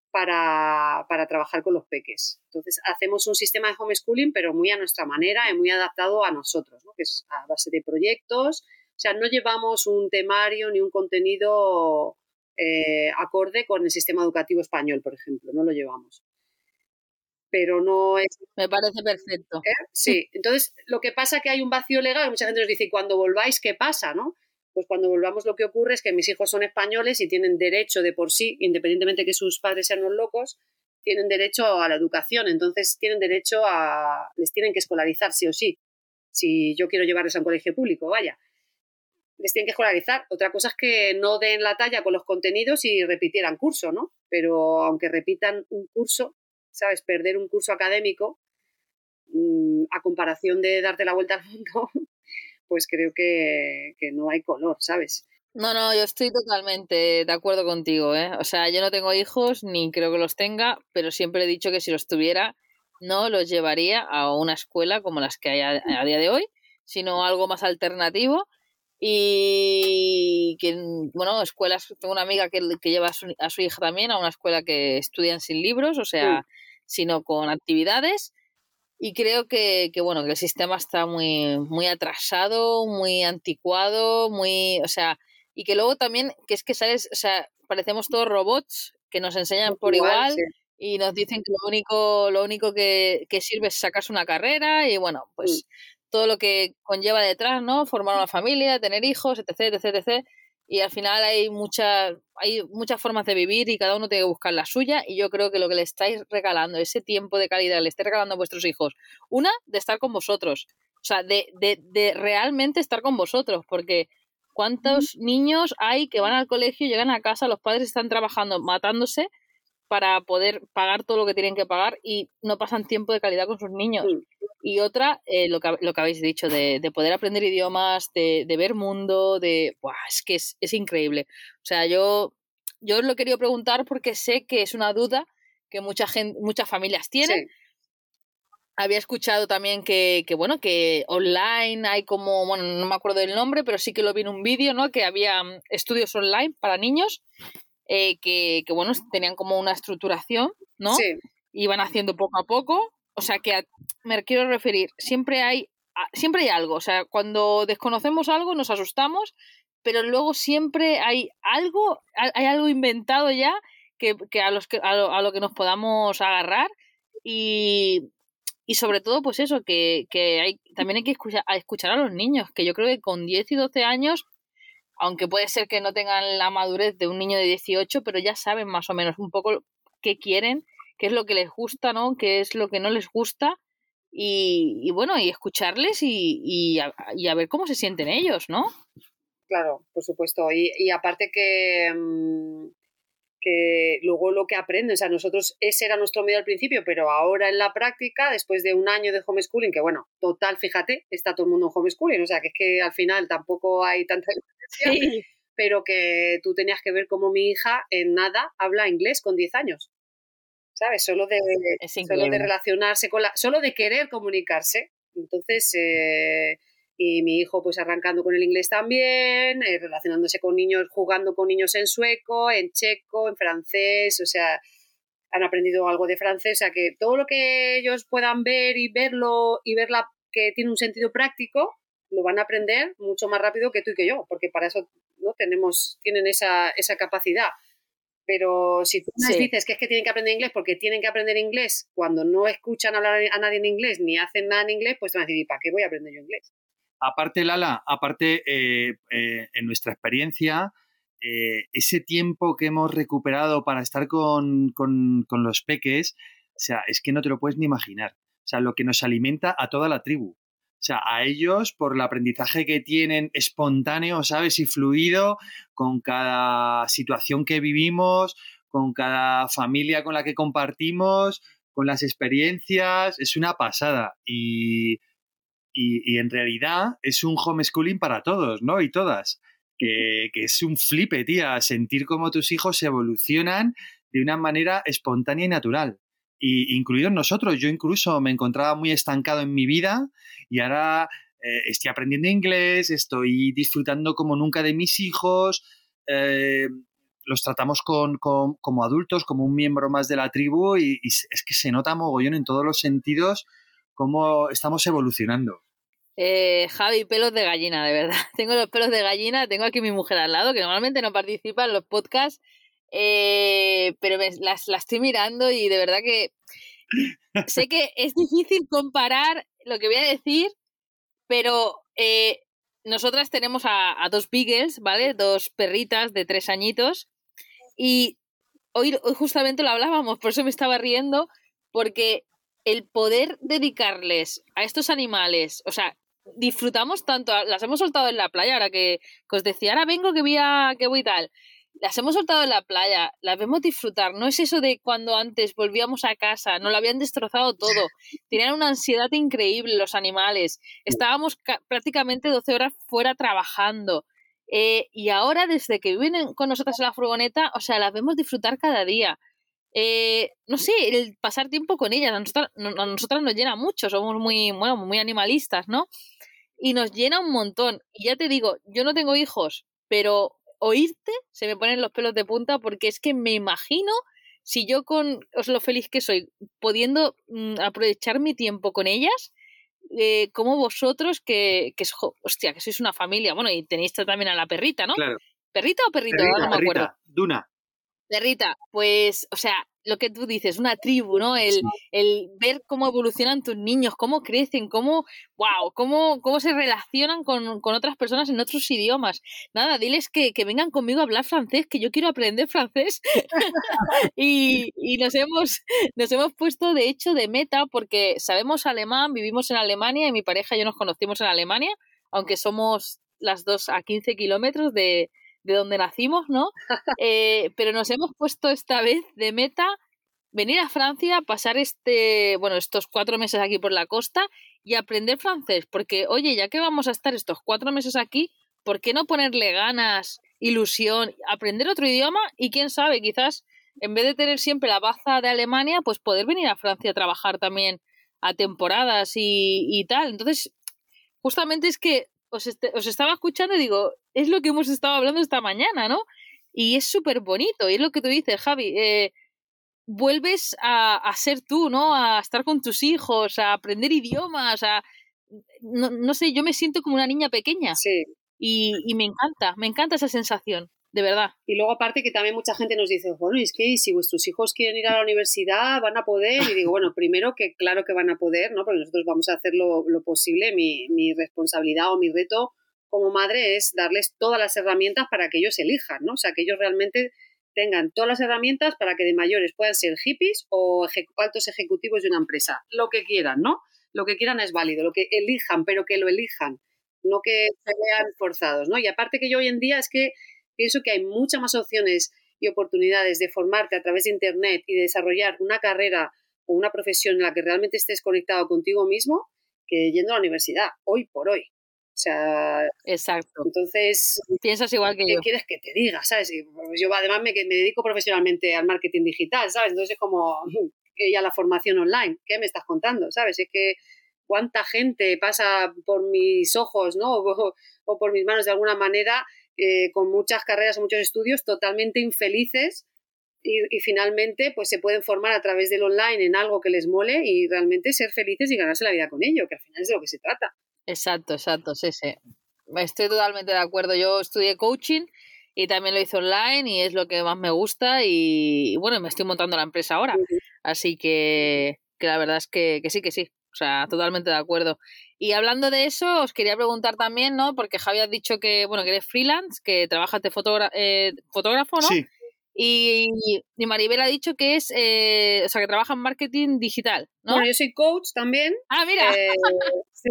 [SPEAKER 2] para, para trabajar con los peques. Entonces, hacemos un sistema de homeschooling, pero muy a nuestra manera y muy adaptado a nosotros, ¿no? Que es a base de proyectos. O sea, no llevamos un temario ni un contenido eh, acorde con el sistema educativo español, por ejemplo, no lo llevamos. Pero no es...
[SPEAKER 1] Me parece perfecto.
[SPEAKER 2] ¿Eh? Sí, entonces lo que pasa es que hay un vacío legal, mucha gente nos dice, cuando volváis, ¿qué pasa? ¿No? Pues cuando volvamos lo que ocurre es que mis hijos son españoles y tienen derecho de por sí, independientemente de que sus padres sean unos locos, tienen derecho a la educación, entonces tienen derecho a... les tienen que escolarizar sí o sí, si yo quiero llevarles a un colegio público, vaya. Les tienen que escolarizar. Otra cosa es que no den la talla con los contenidos y repitieran curso, ¿no? Pero aunque repitan un curso, ¿sabes? Perder un curso académico, mmm, a comparación de darte la vuelta al mundo, pues creo que, que no hay color, ¿sabes?
[SPEAKER 1] No, no, yo estoy totalmente de acuerdo contigo, ¿eh? O sea, yo no tengo hijos, ni creo que los tenga, pero siempre he dicho que si los tuviera, no los llevaría a una escuela como las que hay a, a día de hoy, sino algo más alternativo. Y que, bueno, escuelas, tengo una amiga que, que lleva a su, a su hija también a una escuela que estudian sin libros, o sea, mm. sino con actividades. Y creo que, que, bueno, que el sistema está muy, muy atrasado, muy anticuado, muy, o sea, y que luego también, que es que sales, o sea, parecemos todos robots que nos enseñan por igual, igual sí. Y nos dicen que lo único, lo único que, que sirve es sacarse una carrera y bueno, pues mm. todo lo que conlleva detrás, ¿no? Formar una familia, tener hijos, etc, etc, etc. Y al final hay muchas, hay muchas formas de vivir y cada uno tiene que buscar la suya, y yo creo que lo que le estáis regalando, ese tiempo de calidad, le estáis regalando a vuestros hijos, una, de estar con vosotros, o sea, de, de, de realmente estar con vosotros, porque ¿cuántos mm. niños hay que van al colegio, llegan a casa, los padres están trabajando, matándose para poder pagar todo lo que tienen que pagar y no pasan tiempo de calidad con sus niños? Mm. Y otra, eh, lo, que, lo que habéis dicho, de, de poder aprender idiomas, de, de ver mundo, de... ¡Buah! Es que es, es increíble. O sea, yo, yo os lo he querido preguntar porque sé que es una duda que mucha gente, muchas familias tienen. Sí. Había escuchado también que, que, bueno, que online hay como, bueno, no me acuerdo del nombre, pero sí que lo vi en un vídeo, ¿no? Que había estudios online para niños eh, que, que, bueno, tenían como una estructuración, ¿no?
[SPEAKER 2] Sí.
[SPEAKER 1] Iban haciendo poco a poco. O sea, que a, me quiero referir, siempre hay, siempre hay algo. O sea, cuando desconocemos algo nos asustamos, pero luego siempre hay algo, hay algo inventado ya que, que, a, los que a, lo, a lo que nos podamos agarrar. Y, y sobre todo, pues eso, que, que hay, también hay que escuchar a, escuchar a los niños, que yo creo que con diez y doce años, aunque puede ser que no tengan la madurez de un niño de dieciocho, pero ya saben más o menos un poco qué quieren, qué es lo que les gusta, ¿no? Qué es lo que no les gusta, y, y bueno, y escucharles y, y, a, y a ver cómo se sienten ellos, ¿no?
[SPEAKER 2] Claro, por supuesto. Y, y aparte que, que luego lo que aprenden, o sea, nosotros ese era nuestro medio al principio, pero ahora en la práctica, después de un año de homeschooling, que bueno, total, fíjate, está todo el mundo en homeschooling, o sea, que es que al final tampoco hay tanta diferencia.
[SPEAKER 1] Sí.
[SPEAKER 2] pero que tú tenías que ver cómo mi hija en nada habla inglés con diez años, ¿sabes? Solo de, solo de relacionarse con la... Solo de querer comunicarse. Entonces, eh, y mi hijo pues arrancando con el inglés también, eh, relacionándose con niños, jugando con niños en sueco, en checo, en francés, o sea, han aprendido algo de francés, o sea, que todo lo que ellos puedan ver y verlo y verla que tiene un sentido práctico, lo van a aprender mucho más rápido que tú y que yo, porque para eso no tenemos, tienen esa, esa capacidad. Pero si tú les sí. dices que es que tienen que aprender inglés porque tienen que aprender inglés cuando no escuchan hablar a nadie en inglés ni hacen nada en inglés, pues te van a decir, ¿para qué voy a aprender yo inglés?
[SPEAKER 3] Aparte, Lala, aparte, eh, eh, en nuestra experiencia, eh, ese tiempo que hemos recuperado para estar con, con, con los peques, o sea, es que no te lo puedes ni imaginar. O sea, lo que nos alimenta a toda la tribu. O sea, a ellos, por el aprendizaje que tienen espontáneo, ¿sabes? Y fluido, con cada situación que vivimos, con cada familia con la que compartimos, con las experiencias, es una pasada. Y, y, y en realidad es un homeschooling para todos, ¿no? Y todas. Que, que es un flipe, tía, sentir cómo tus hijos evolucionan de una manera espontánea y natural. Y incluidos nosotros, yo incluso me encontraba muy estancado en mi vida y ahora eh, estoy aprendiendo inglés, estoy disfrutando como nunca de mis hijos, eh, los tratamos con, con, como adultos, como un miembro más de la tribu y, y es que se nota mogollón en todos los sentidos cómo estamos evolucionando.
[SPEAKER 1] Eh, Javi, pelos de gallina, de verdad. Tengo los pelos de gallina, tengo aquí mi mujer al lado, que normalmente no participa en los podcasts, eh, pero me, las, las estoy mirando y de verdad que sé que es difícil comparar lo que voy a decir, pero eh, nosotras tenemos a, a dos beagles, ¿vale? Dos perritas de tres añitos y hoy, hoy justamente lo hablábamos, por eso me estaba riendo, porque el poder dedicarles a estos animales, o sea, disfrutamos tanto, las hemos soltado en la playa, ahora que, que os decía, ahora vengo que voy a, que voy y tal, las hemos soltado en la playa, las vemos disfrutar, no es eso de cuando antes volvíamos a casa, nos lo habían destrozado todo, tenían una ansiedad increíble los animales, estábamos ca- prácticamente doce horas fuera trabajando, eh, y ahora desde que viven con nosotras en la furgoneta, o sea, las vemos disfrutar cada día. Eh, no sé, el pasar tiempo con ellas, a nosotras, a nosotras nos llena mucho, somos muy, bueno, muy animalistas, ¿no? Y nos llena un montón. Y ya te digo, yo no tengo hijos, pero oírte se me ponen los pelos de punta porque es que me imagino si yo con os lo feliz que soy, pudiendo mm, aprovechar mi tiempo con ellas, eh, como vosotros que, que, hostia, que sois una familia, bueno, y tenéis también a la perrita, ¿no?
[SPEAKER 3] Claro.
[SPEAKER 1] ¿Perrita o perrito?
[SPEAKER 3] Perrita,
[SPEAKER 1] no me
[SPEAKER 3] perrita,
[SPEAKER 1] acuerdo.
[SPEAKER 3] Duna.
[SPEAKER 1] Perrita, pues, o sea, lo que tú dices, una tribu, ¿no? El, el ver cómo evolucionan tus niños, cómo crecen, cómo, wow, cómo, cómo se relacionan con, con otras personas en otros idiomas. Nada, diles que, que vengan conmigo a hablar francés, que yo quiero aprender francés. y, y nos hemos, nos hemos puesto, de hecho, de meta, porque sabemos alemán, vivimos en Alemania y mi pareja y yo nos conocimos en Alemania, aunque somos las dos a quince kilómetros de, de donde nacimos, ¿no? Eh, pero nos hemos puesto esta vez de meta venir a Francia, pasar este, bueno, estos cuatro meses aquí por la costa y aprender francés, porque, oye, ya que vamos a estar estos cuatro meses aquí, ¿por qué no ponerle ganas, ilusión, aprender otro idioma y quién sabe, quizás en vez de tener siempre la baza de Alemania, pues poder venir a Francia a trabajar también a temporadas y, y tal? Entonces, justamente es que os, este, os estaba escuchando y digo, es lo que hemos estado hablando esta mañana, ¿no? Y es súper bonito, y es lo que tú dices, Javi, eh, vuelves a, a ser tú, ¿no? A estar con tus hijos, a aprender idiomas, a... No, no sé, yo me siento como una niña pequeña.
[SPEAKER 2] Sí.
[SPEAKER 1] Y, y me encanta, me encanta esa sensación, de verdad.
[SPEAKER 2] Y luego aparte que también mucha gente nos dice, bueno, es que si vuestros hijos quieren ir a la universidad, van a poder. Y digo, bueno, primero que claro que van a poder, ¿no? Porque nosotros vamos a hacer lo, lo posible. Mi, mi responsabilidad o mi reto como madre es darles todas las herramientas para que ellos elijan, ¿no? O sea, que ellos realmente tengan todas las herramientas para que de mayores puedan ser hippies o eje- altos ejecutivos de una empresa. Lo que quieran, ¿no? Lo que quieran es válido, lo que elijan, pero que lo elijan, no que se vean forzados, ¿no? Y aparte que yo hoy en día es que pienso que hay muchas más opciones y oportunidades de formarte a través de Internet y de desarrollar una carrera o una profesión en la que realmente estés conectado contigo mismo que yendo a la universidad, hoy por hoy. sea,
[SPEAKER 1] exacto.
[SPEAKER 2] Entonces,
[SPEAKER 1] piensas igual que
[SPEAKER 2] ¿qué
[SPEAKER 1] yo.
[SPEAKER 2] quieres que te diga? ¿Sabes? Y yo además me, me dedico profesionalmente al marketing digital, ¿sabes? Entonces es como, y a la formación online, ¿qué me estás contando? ¿Sabes? Es que cuánta gente pasa por mis ojos, ¿no? O, o por mis manos de alguna manera, eh, con muchas carreras o muchos estudios totalmente infelices y, y finalmente pues se pueden formar a través del online en algo que les mole y realmente ser felices y ganarse la vida con ello, que al final es de lo que se trata.
[SPEAKER 1] Exacto, exacto, sí, sí. Estoy totalmente de acuerdo. Yo estudié coaching y también lo hice online y es lo que más me gusta y, y bueno, me estoy montando la empresa ahora. Uh-huh. Así que, que la verdad es que, que sí, que sí. O sea, totalmente de acuerdo. Y hablando de eso, os quería preguntar también, ¿no? Porque Javi has dicho que, bueno, que eres freelance, que trabajas de fotógra- eh, fotógrafo, ¿no?
[SPEAKER 3] Sí.
[SPEAKER 1] Y, y Maribel ha dicho que es, eh, o sea, que trabaja en marketing digital, ¿no?
[SPEAKER 2] Bueno, yo soy coach también.
[SPEAKER 1] Ah, mira.
[SPEAKER 2] Eh, sí.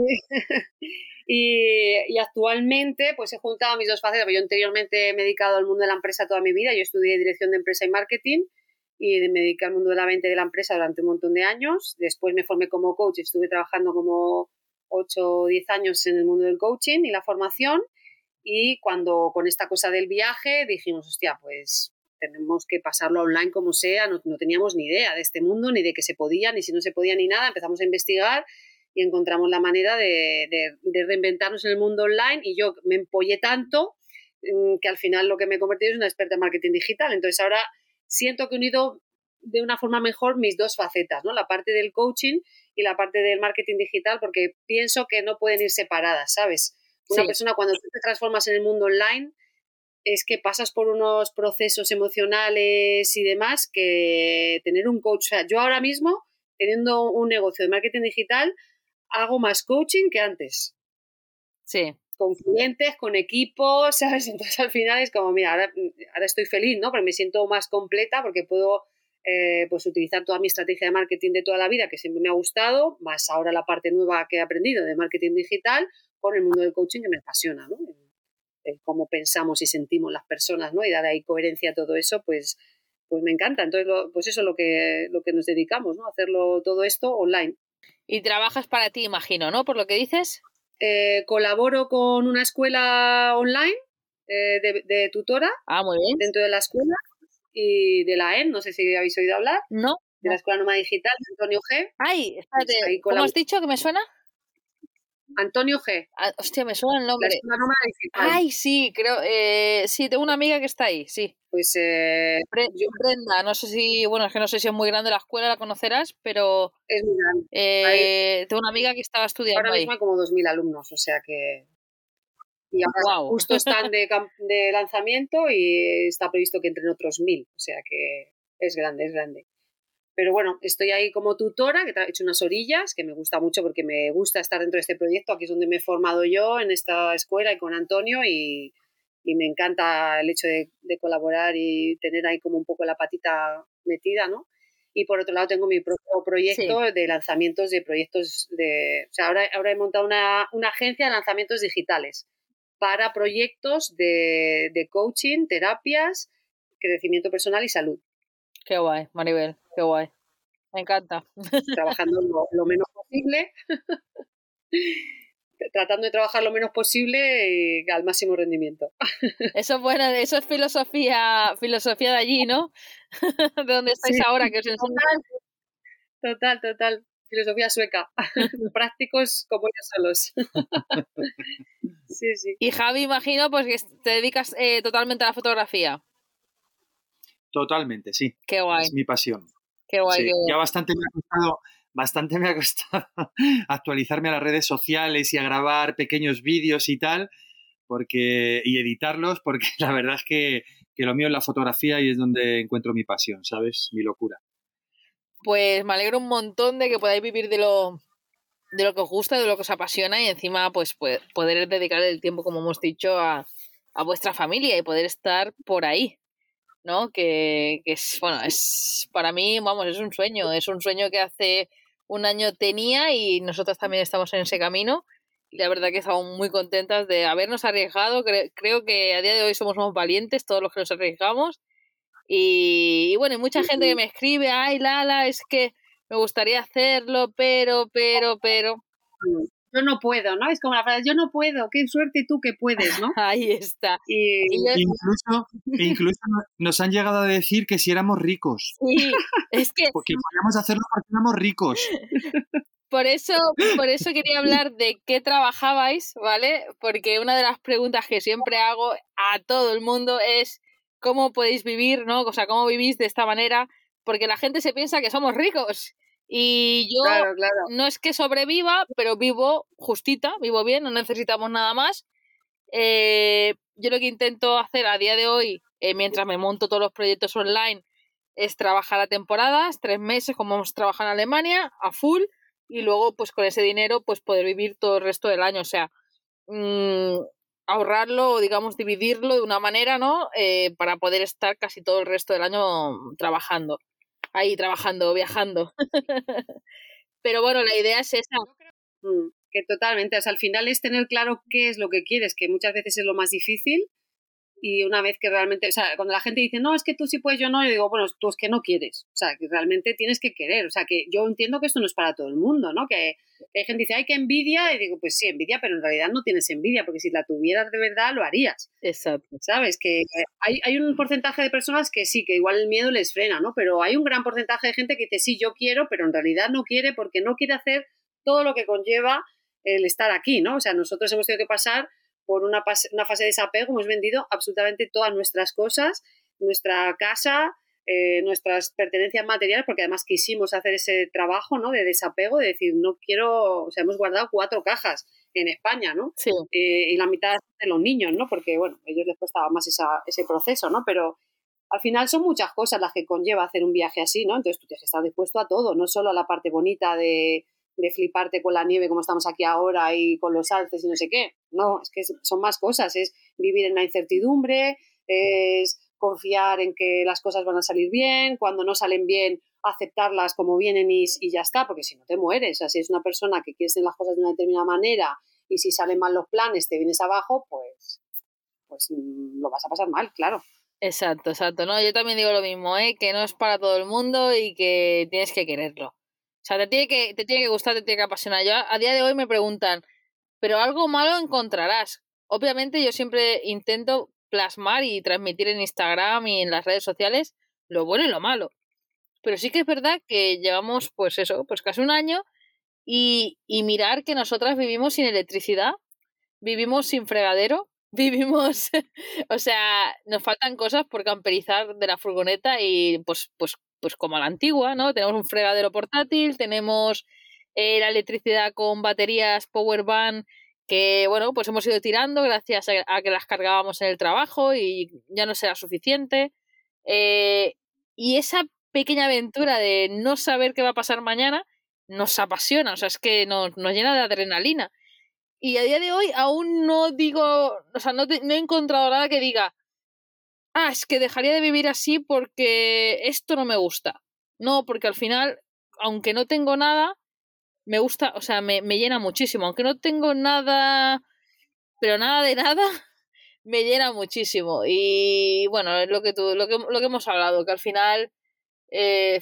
[SPEAKER 2] y, y actualmente, pues he juntado mis dos facetas. Yo anteriormente me he dedicado al mundo de la empresa toda mi vida. Yo estudié dirección de empresa y marketing y me dediqué al mundo de la venta y de la empresa durante un montón de años. Después me formé como coach. Estuve trabajando como ocho o diez años en el mundo del coaching y la formación. Y cuando con esta cosa del viaje dijimos, hostia, pues tenemos que pasarlo online como sea, no, no teníamos ni idea de este mundo, ni de que se podía, ni si no se podía, ni nada. Empezamos a investigar y encontramos la manera de, de, de reinventarnos en el mundo online y yo me empollé tanto que al final lo que me he convertido es una experta en marketing digital. Entonces ahora siento que he unido de una forma mejor mis dos facetas, ¿no? La parte del coaching y la parte del marketing digital, porque pienso que no pueden ir separadas, ¿sabes? Una sí. persona cuando tú te transformas en el mundo online es que pasas por unos procesos emocionales y demás que tener un coach, o sea, yo ahora mismo teniendo un negocio de marketing digital hago más coaching que antes.
[SPEAKER 1] Sí.
[SPEAKER 2] Con clientes, con equipos, ¿sabes? Entonces al final es como, mira, ahora, ahora estoy feliz, ¿no? Porque me siento más completa porque puedo eh, pues utilizar toda mi estrategia de marketing de toda la vida que siempre me ha gustado, más ahora la parte nueva que he aprendido de marketing digital con el mundo del coaching que me apasiona, ¿no? El cómo pensamos y sentimos las personas, ¿no? Y dar ahí coherencia a todo eso, pues, pues me encanta. Entonces, lo, pues eso es lo que, lo que nos dedicamos, ¿no? Hacerlo todo esto online.
[SPEAKER 1] Y trabajas para ti, imagino, ¿no? Por lo que dices.
[SPEAKER 2] Eh, colaboro con una escuela online eh, de, de tutora.
[SPEAKER 1] Ah, muy bien.
[SPEAKER 2] Dentro de la escuela y de la E M, no sé si habéis oído hablar.
[SPEAKER 1] No.
[SPEAKER 2] De la Escuela Nómada Digital, de Antonio G.
[SPEAKER 1] Ay, espérate,
[SPEAKER 2] pues
[SPEAKER 1] ¿cómo has dicho que me suena?
[SPEAKER 2] Antonio G.
[SPEAKER 1] Ah, hostia, me suena el nombre.
[SPEAKER 2] La Escuela Nómada Digital.
[SPEAKER 1] Ay, sí, creo, eh, sí, tengo una amiga que está ahí, sí.
[SPEAKER 2] Pues eh,
[SPEAKER 1] Bre- yo... Brenda, no sé si, bueno, es que no sé si es muy grande la escuela, la conocerás, pero
[SPEAKER 2] es muy grande.
[SPEAKER 1] Eh, tengo una amiga que estaba estudiando
[SPEAKER 2] ahora
[SPEAKER 1] ahí.
[SPEAKER 2] mismo hay como dos mil alumnos, o sea que... Y ahora
[SPEAKER 1] wow.
[SPEAKER 2] justo están de, de lanzamiento y está previsto que entren otros mil, o sea que es grande, es grande. Pero bueno, estoy ahí como tutora, que he hecho unas orillas, que me gusta mucho porque me gusta estar dentro de este proyecto. Aquí es donde me he formado yo, en esta escuela y con Antonio, y, y me encanta el hecho de, de colaborar y tener ahí como un poco la patita metida, ¿no? Y por otro lado tengo mi propio proyecto sí. de lanzamientos de proyectos de... O sea, ahora, ahora he montado una, una agencia de lanzamientos digitales para proyectos de, de coaching, terapias, crecimiento personal y salud.
[SPEAKER 1] Qué guay, Maribel, qué guay. Me encanta.
[SPEAKER 2] Trabajando lo, lo menos posible, tratando de trabajar lo menos posible y al máximo rendimiento.
[SPEAKER 1] Eso es bueno, eso es filosofía, filosofía de allí, ¿no? De donde estáis sí, ahora, que os enseño.
[SPEAKER 2] Total, total, total. Filosofía sueca. Prácticos como ellos solos. Sí, sí.
[SPEAKER 1] Y Javi, imagino, pues que te dedicas eh, totalmente a la fotografía.
[SPEAKER 3] Totalmente, sí.
[SPEAKER 1] Qué guay.
[SPEAKER 3] Es mi pasión.
[SPEAKER 1] Qué guay.
[SPEAKER 3] Sí.
[SPEAKER 1] Qué guay.
[SPEAKER 3] Ya bastante me ha costado, bastante me ha costado actualizarme a las redes sociales y a grabar pequeños vídeos y tal, porque y editarlos, porque la verdad es que, que lo mío es la fotografía y es donde encuentro mi pasión, ¿sabes? Mi locura.
[SPEAKER 1] Pues me alegro un montón de que podáis vivir de lo, de lo que os gusta, de lo que os apasiona y encima pues poder dedicar el tiempo, como hemos dicho, a, a vuestra familia y poder estar por ahí, ¿no? Que, que es, bueno, es para mí, vamos, es un sueño, es un sueño que hace un año tenía y nosotros también estamos en ese camino y la verdad que estamos muy contentas de habernos arriesgado. Cre- creo que a día de hoy somos unos valientes todos los que nos arriesgamos y, y bueno, hay mucha gente que me escribe, ay Lala, es que me gustaría hacerlo, pero, pero, pero
[SPEAKER 2] yo no puedo, ¿no? Es como la frase, yo no puedo, qué suerte tú que puedes, ¿no?
[SPEAKER 1] Ahí está.
[SPEAKER 2] Y,
[SPEAKER 1] Y yo-
[SPEAKER 3] Incluso, incluso nos han llegado a decir que si éramos ricos,
[SPEAKER 1] Sí, es que
[SPEAKER 3] porque podíamos hacerlo porque éramos ricos.
[SPEAKER 1] por eso, por eso quería hablar de qué trabajabais, ¿vale? Porque una de las preguntas que siempre hago a todo el mundo es ¿cómo podéis vivir, no? O sea, ¿cómo vivís de esta manera? Porque la gente se piensa que somos ricos. Y yo
[SPEAKER 2] claro, claro.
[SPEAKER 1] no es que sobreviva, pero vivo justita, vivo bien, no necesitamos nada más. Eh, yo lo que intento hacer a día de hoy, eh, mientras me monto todos los proyectos online, es trabajar a temporadas, tres meses, como hemos trabajado en Alemania, a full, y luego, pues con ese dinero, pues poder vivir todo el resto del año. O sea, mmm, ahorrarlo o, digamos, dividirlo de una manera, ¿no? Eh, para poder estar casi todo el resto del año trabajando. Ahí, trabajando, viajando. Pero bueno, la idea es esa.
[SPEAKER 2] Mm, que totalmente, o sea, al final es tener claro qué es lo que quieres, que muchas veces es lo más difícil. Y una vez que realmente, o sea, cuando la gente dice, no, es que tú sí puedes, yo no, yo digo, bueno, tú es que no quieres, o sea, que realmente tienes que querer, o sea, que yo entiendo que esto no es para todo el mundo, ¿no? Que, que hay gente que dice, ay, que envidia, y digo, pues sí, envidia, pero en realidad no tienes envidia, porque si la tuvieras de verdad, lo harías.
[SPEAKER 1] Exacto.
[SPEAKER 2] ¿Sabes? Que hay, hay un porcentaje de personas que sí, que igual el miedo les frena, ¿no? Pero hay un gran porcentaje de gente que dice, sí, yo quiero, pero en realidad no quiere porque no quiere hacer todo lo que conlleva el estar aquí, ¿no? O sea, nosotros hemos tenido que pasar por una, una fase de desapego, hemos vendido absolutamente todas nuestras cosas, nuestra casa, eh, nuestras pertenencias materiales, porque además quisimos hacer ese trabajo, ¿no? De desapego, de decir, no quiero, o sea, hemos guardado cuatro cajas en España, ¿no?
[SPEAKER 1] Sí.
[SPEAKER 2] Eh, y la mitad de los niños, ¿no? Porque, bueno, a ellos les costaba más esa, ese proceso, ¿no? Pero al final son muchas cosas las que conlleva hacer un viaje así, ¿no? Entonces tú tienes que estar dispuesto a todo, no solo a la parte bonita de de fliparte con la nieve como estamos aquí ahora y con los alces y no sé qué. No, es que son más cosas, es vivir en la incertidumbre, es confiar en que las cosas van a salir bien, cuando no salen bien, aceptarlas como vienen y, y ya está, porque si no te mueres. O sea, si es una persona que quiere hacer las cosas de una determinada manera y si salen mal los planes, te vienes abajo, pues, pues lo vas a pasar mal, claro.
[SPEAKER 1] Exacto, exacto. No, yo también digo lo mismo, ¿eh? Que no es para todo el mundo y que tienes que quererlo. O sea, te tiene que, te tiene que gustar, te tiene que apasionar. Yo a día de hoy me preguntan, ¿pero algo malo encontrarás? Obviamente yo siempre intento plasmar y transmitir en Instagram y en las redes sociales lo bueno y lo malo. Pero sí que es verdad que llevamos, pues eso, pues casi un año y, y mirar que nosotras vivimos sin electricidad, vivimos sin fregadero, vivimos, o sea, nos faltan cosas por camperizar de la furgoneta y pues, pues pues como a la antigua, ¿no? Tenemos un fregadero portátil, tenemos eh, la electricidad con baterías Powerbank que, bueno, pues hemos ido tirando gracias a, a que las cargábamos en el trabajo y ya no será suficiente. Eh, y esa pequeña aventura de no saber qué va a pasar mañana nos apasiona, o sea, es que nos, nos llena de adrenalina. Y a día de hoy aún no digo, o sea, no, te, no he encontrado nada que diga, ah, es que dejaría de vivir así porque esto no me gusta. No, porque al final, aunque no tengo nada, me gusta, o sea, me, me llena muchísimo. Aunque no tengo nada, pero nada de nada, me llena muchísimo. Y bueno, es lo que tú, lo que, lo que hemos hablado, que al final eh,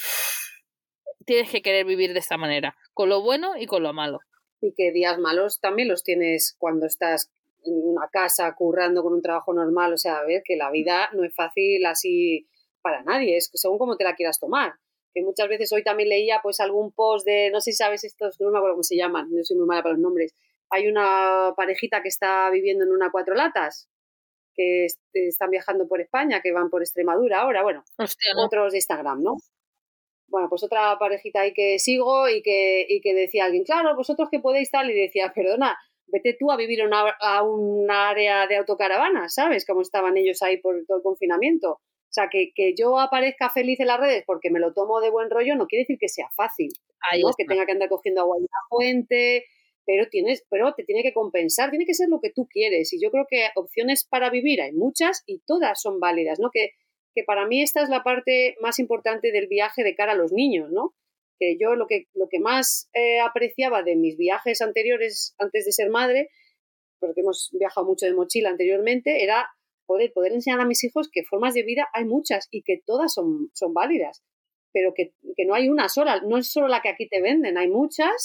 [SPEAKER 1] tienes que querer vivir de esta manera, con lo bueno y con lo malo.
[SPEAKER 2] Y que días malos también los tienes cuando estás en una casa currando con un trabajo normal, o sea, a ver, que la vida no es fácil así para nadie, es según cómo te la quieras tomar. Que muchas veces hoy también leía pues algún post de, no sé si sabes estos, no me acuerdo cómo se llaman, no soy muy mala para los nombres, hay una parejita que está viviendo en una cuatro latas, que están viajando por España, que van por Extremadura ahora, bueno,
[SPEAKER 1] Hostia, ¿no?
[SPEAKER 2] Otros de Instagram, ¿no? Bueno, pues otra parejita ahí que sigo y que, y que decía alguien, claro, vosotros que podéis tal, y decía, perdona, vete tú a vivir una, a un área de autocaravana, ¿sabes? Como estaban ellos ahí por todo el confinamiento. O sea, que, que yo aparezca feliz en las redes porque me lo tomo de buen rollo no quiere decir que sea fácil,
[SPEAKER 1] Ahí
[SPEAKER 2] ¿no?
[SPEAKER 1] está.
[SPEAKER 2] Que tenga que andar cogiendo agua en la fuente, pero, tienes, pero te tiene que compensar, tiene que ser lo que tú quieres. Y yo creo que opciones para vivir hay muchas y todas son válidas, ¿no? Que que para mí esta es la parte más importante del viaje de cara a los niños, ¿no? Que yo lo que, lo que más eh, apreciaba de mis viajes anteriores, antes de ser madre, porque hemos viajado mucho de mochila anteriormente, era poder, poder enseñar a mis hijos que formas de vida hay muchas y que todas son, son válidas, pero que, que no hay una sola, no es solo la que aquí te venden, hay muchas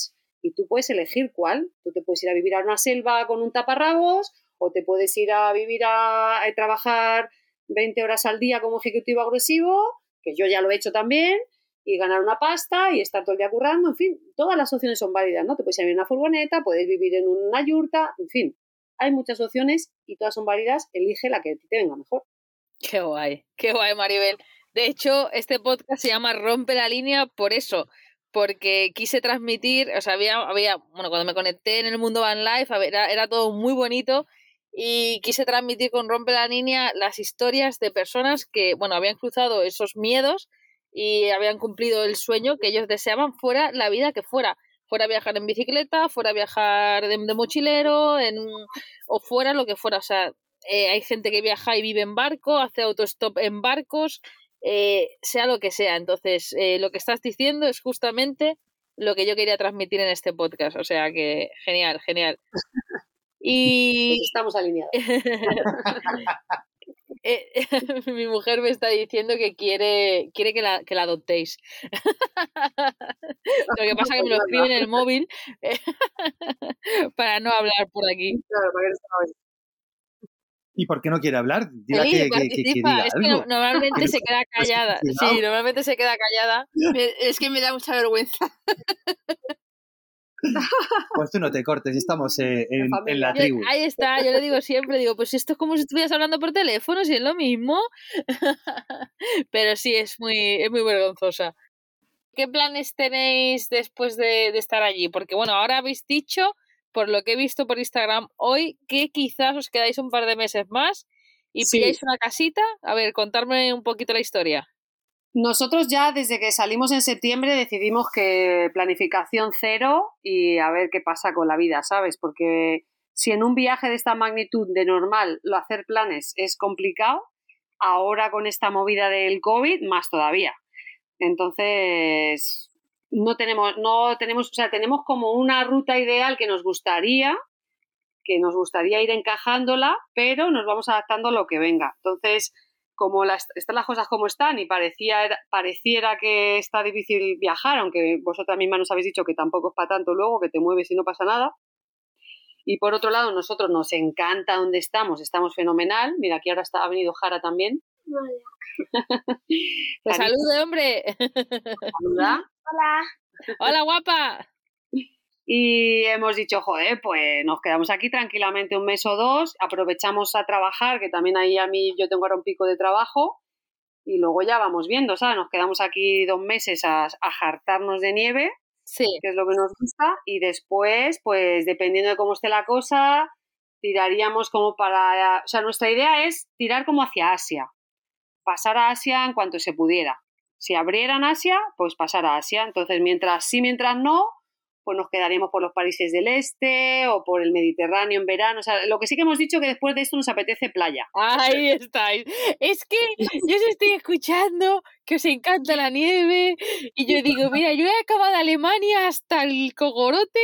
[SPEAKER 2] y tú puedes elegir cuál. Tú te puedes ir a vivir a una selva con un taparrabos o te puedes ir a vivir a, a trabajar veinte horas al día como ejecutivo agresivo, que yo ya lo he hecho también, y ganar una pasta y estar todo el día currando, en fin, todas las opciones son válidas, ¿no? Te puedes ir en una furgoneta, puedes vivir en una yurta, en fin, hay muchas opciones y todas son válidas, elige la que a ti te venga mejor.
[SPEAKER 1] Qué guay, qué guay, Maribel. De hecho, este podcast se llama Rompe la Línea por eso, porque quise transmitir, o sea, había, había bueno, cuando me conecté en el mundo van life, era, era todo muy bonito y quise transmitir con Rompe la Línea las historias de personas que, bueno, habían cruzado esos miedos y habían cumplido el sueño que ellos deseaban, fuera la vida que fuera. Fuera viajar en bicicleta, fuera viajar de, de mochilero, en, o fuera lo que fuera. O sea, eh, hay gente que viaja y vive en barco, hace autostop en barcos, eh, sea lo que sea. Entonces, eh, lo que estás diciendo es justamente lo que yo quería transmitir en este podcast. O sea que genial, genial. Y
[SPEAKER 2] pues estamos alineados.
[SPEAKER 1] eh, mi mujer me está diciendo que quiere, quiere que, la, que la adoptéis. Lo que pasa es que me lo escribe en el móvil para no hablar por aquí.
[SPEAKER 2] Claro, para que no sabes.
[SPEAKER 3] ¿Y por qué no quiere hablar? Dile
[SPEAKER 1] Sí,
[SPEAKER 3] que, que, que,
[SPEAKER 1] participa.
[SPEAKER 3] que diga
[SPEAKER 1] es
[SPEAKER 3] algo.
[SPEAKER 1] que no, normalmente se queda callada. Sí, normalmente se queda callada. Es que me da mucha vergüenza.
[SPEAKER 3] Pues tú no te cortes, estamos eh, en, en la tribu.
[SPEAKER 1] Yo, ahí está, yo le digo siempre, digo, pues esto es como si estuvieras hablando por teléfono, si es lo mismo. Pero sí, es muy, es muy vergonzosa. ¿Qué planes tenéis después de, de estar allí? Porque bueno, ahora habéis dicho, por lo que he visto por Instagram hoy, que quizás os quedáis un par de meses más y
[SPEAKER 2] sí.
[SPEAKER 1] pilláis una casita. A ver, contarme un poquito la historia.
[SPEAKER 2] Nosotros ya desde que salimos en septiembre decidimos que planificación cero y a ver qué pasa con la vida, ¿sabes? Porque si en un viaje de esta magnitud de normal lo hacer planes es complicado, ahora con esta movida del COVID más todavía. Entonces, no tenemos, no tenemos, o sea, tenemos como una ruta ideal que nos gustaría, que nos gustaría ir encajándola, pero nos vamos adaptando a lo que venga. Entonces, como las, están las cosas como están y parecía, pareciera que está difícil viajar, aunque vosotras mismas nos habéis dicho que tampoco es para tanto luego, que te mueves y no pasa nada. Y por otro lado, nosotros nos encanta donde estamos, estamos fenomenal. Mira, aquí ahora está, ha venido Jara también.
[SPEAKER 1] Hola. Pues salude, hombre.
[SPEAKER 2] Saluda.
[SPEAKER 4] Hola.
[SPEAKER 1] Hola, guapa.
[SPEAKER 2] Y hemos dicho, joder, pues nos quedamos aquí tranquilamente un mes o dos, aprovechamos a trabajar, que también ahí a mí yo tengo ahora un pico de trabajo, y luego ya vamos viendo, ¿sabes? Nos quedamos aquí dos meses a, a jartarnos de nieve,
[SPEAKER 1] sí,
[SPEAKER 2] que es lo que nos gusta, y después, pues dependiendo de cómo esté la cosa, tiraríamos como para... O sea, nuestra idea es tirar como hacia Asia, pasar a Asia en cuanto se pudiera. Si abrieran Asia, pues pasar a Asia. Entonces, mientras sí, mientras no, pues nos quedaríamos por los países del este o por el Mediterráneo en verano. O sea, lo que sí que hemos dicho que después de esto nos apetece playa.
[SPEAKER 1] Ahí estáis. Es que yo os estoy escuchando que os encanta la nieve y yo digo, mira, yo he acabado Alemania hasta el cogorote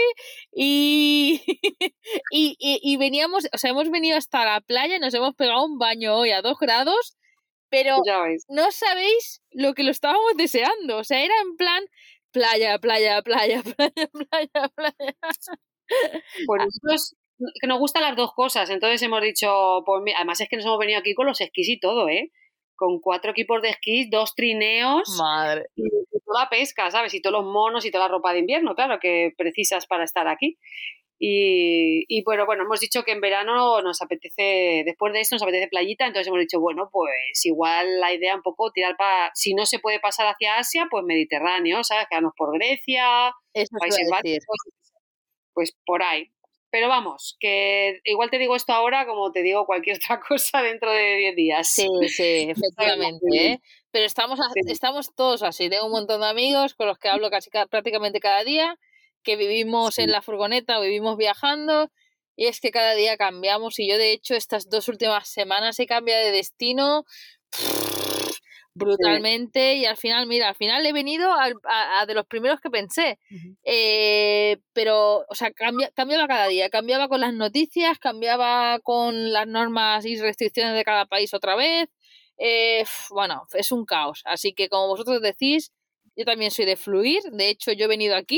[SPEAKER 1] y, y, y, y veníamos, o sea, hemos venido hasta la playa y nos hemos pegado un baño hoy a dos grados, pero no sabéis lo que lo estábamos deseando. O sea, era en plan... Playa, playa, playa, playa, playa, playa.
[SPEAKER 2] Pues nosotros que nos gustan las dos cosas, entonces hemos dicho, pues mira, además es que nos hemos venido aquí con los esquís y todo, ¿eh? Con cuatro equipos de esquís, dos trineos.
[SPEAKER 1] Madre.
[SPEAKER 2] Y, y toda la pesca, ¿sabes? Y todos los monos y toda la ropa de invierno, claro, que precisas para estar aquí. Y, y bueno, bueno, hemos dicho que en verano nos apetece, después de esto nos apetece playita, entonces hemos dicho, bueno, pues igual la idea un poco tirar para, si no se puede pasar hacia Asia, pues Mediterráneo, ¿sabes? Quedarnos por Grecia,
[SPEAKER 1] Eso
[SPEAKER 2] Países Bajos, pues por ahí. Pero vamos, que igual te digo esto ahora como te digo cualquier otra cosa dentro de diez días.
[SPEAKER 1] Sí, sí, efectivamente, ¿eh? Pero estamos, sí. estamos todos así, tengo un montón de amigos con los que hablo casi prácticamente cada día, que vivimos sí. en la furgoneta o vivimos viajando, y es que cada día cambiamos, y yo de hecho estas dos últimas semanas he cambiado de destino brutalmente, sí. y al final, mira, al final he venido a, a, a de los primeros que pensé, uh-huh. eh, pero, o sea, cambia, cambiaba cada día, cambiaba con las noticias, cambiaba con las normas y restricciones de cada país otra vez, eh, bueno, es un caos, así que como vosotros decís, yo también soy de fluir, de hecho yo he venido aquí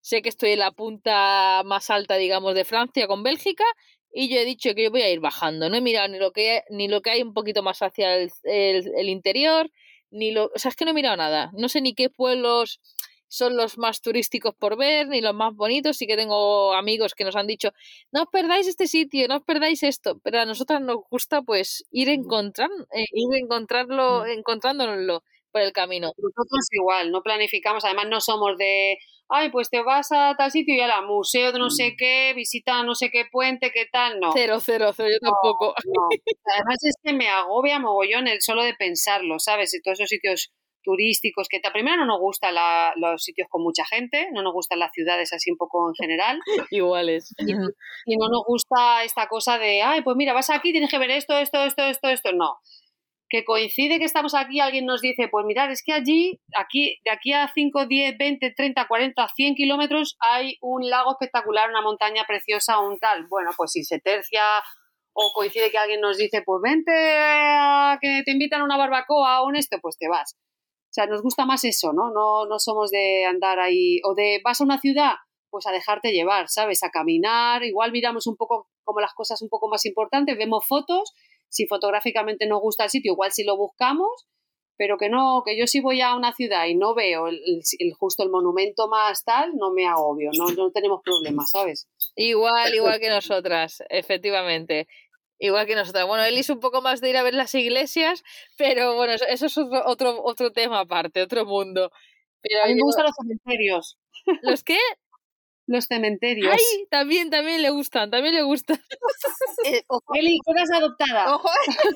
[SPEAKER 1] sé que estoy en la punta más alta, digamos, de Francia con Bélgica, y yo he dicho que yo voy a ir bajando. No he mirado ni lo que, ni lo que hay un poquito más hacia el, el, el interior, ni lo, o sea, es que no he mirado nada. No sé ni qué pueblos son los más turísticos por ver, ni los más bonitos. Sí que tengo amigos que nos han dicho, no os perdáis este sitio, no os perdáis esto, pero a nosotras nos gusta pues ir encontrar, eh, ir encontrarlo, encontrándonoslo por el camino.
[SPEAKER 2] Nosotros igual, no planificamos, además no somos de, ay, pues te vas a tal sitio y al museo de no sé qué, visita no sé qué puente, qué tal, no.
[SPEAKER 1] Cero, cero, cero, yo
[SPEAKER 2] no,
[SPEAKER 1] tampoco.
[SPEAKER 2] No. Además es que me agobia mogollón el solo de pensarlo, ¿sabes? Y todos esos sitios turísticos que primero no nos gustan la, los sitios con mucha gente, no nos gustan las ciudades así un poco en general.
[SPEAKER 1] Iguales.
[SPEAKER 2] Y, y no nos gusta esta cosa de, ay, pues mira, vas aquí, tienes que ver esto, esto, esto, esto, esto, no. Que coincide que estamos aquí, alguien nos dice, pues mirad, es que allí, aquí, de aquí a cinco, diez, veinte, treinta, cuarenta, cien kilómetros hay un lago espectacular, una montaña preciosa, un tal. Bueno, pues si se tercia o coincide que alguien nos dice, pues vente a que te invitan a una barbacoa o un esto, pues te vas. O sea, nos gusta más eso, ¿no? No, no somos de andar ahí, o de vas a una ciudad, pues a dejarte llevar, ¿sabes? A caminar, igual miramos un poco como las cosas un poco más importantes, vemos fotos. Si fotográficamente nos gusta el sitio, igual si lo buscamos, pero que no, que yo si voy a una ciudad y no veo el, el, el justo el monumento más tal, no me agobio, no, no tenemos problemas, ¿sabes?
[SPEAKER 1] Igual, igual que nosotras, efectivamente. Igual que nosotras. Bueno, él es un poco más de ir a ver las iglesias, pero bueno, eso, eso es otro, otro, otro tema aparte, otro mundo. Pero
[SPEAKER 2] a mí me
[SPEAKER 1] yo...
[SPEAKER 2] gustan los cementerios.
[SPEAKER 1] ¿Los qué?
[SPEAKER 2] Los cementerios.
[SPEAKER 1] ¡Ay! También, también le gustan, también le gustan.
[SPEAKER 2] Eh, ojo, Eli, tú eres adoptada.
[SPEAKER 4] Ojo.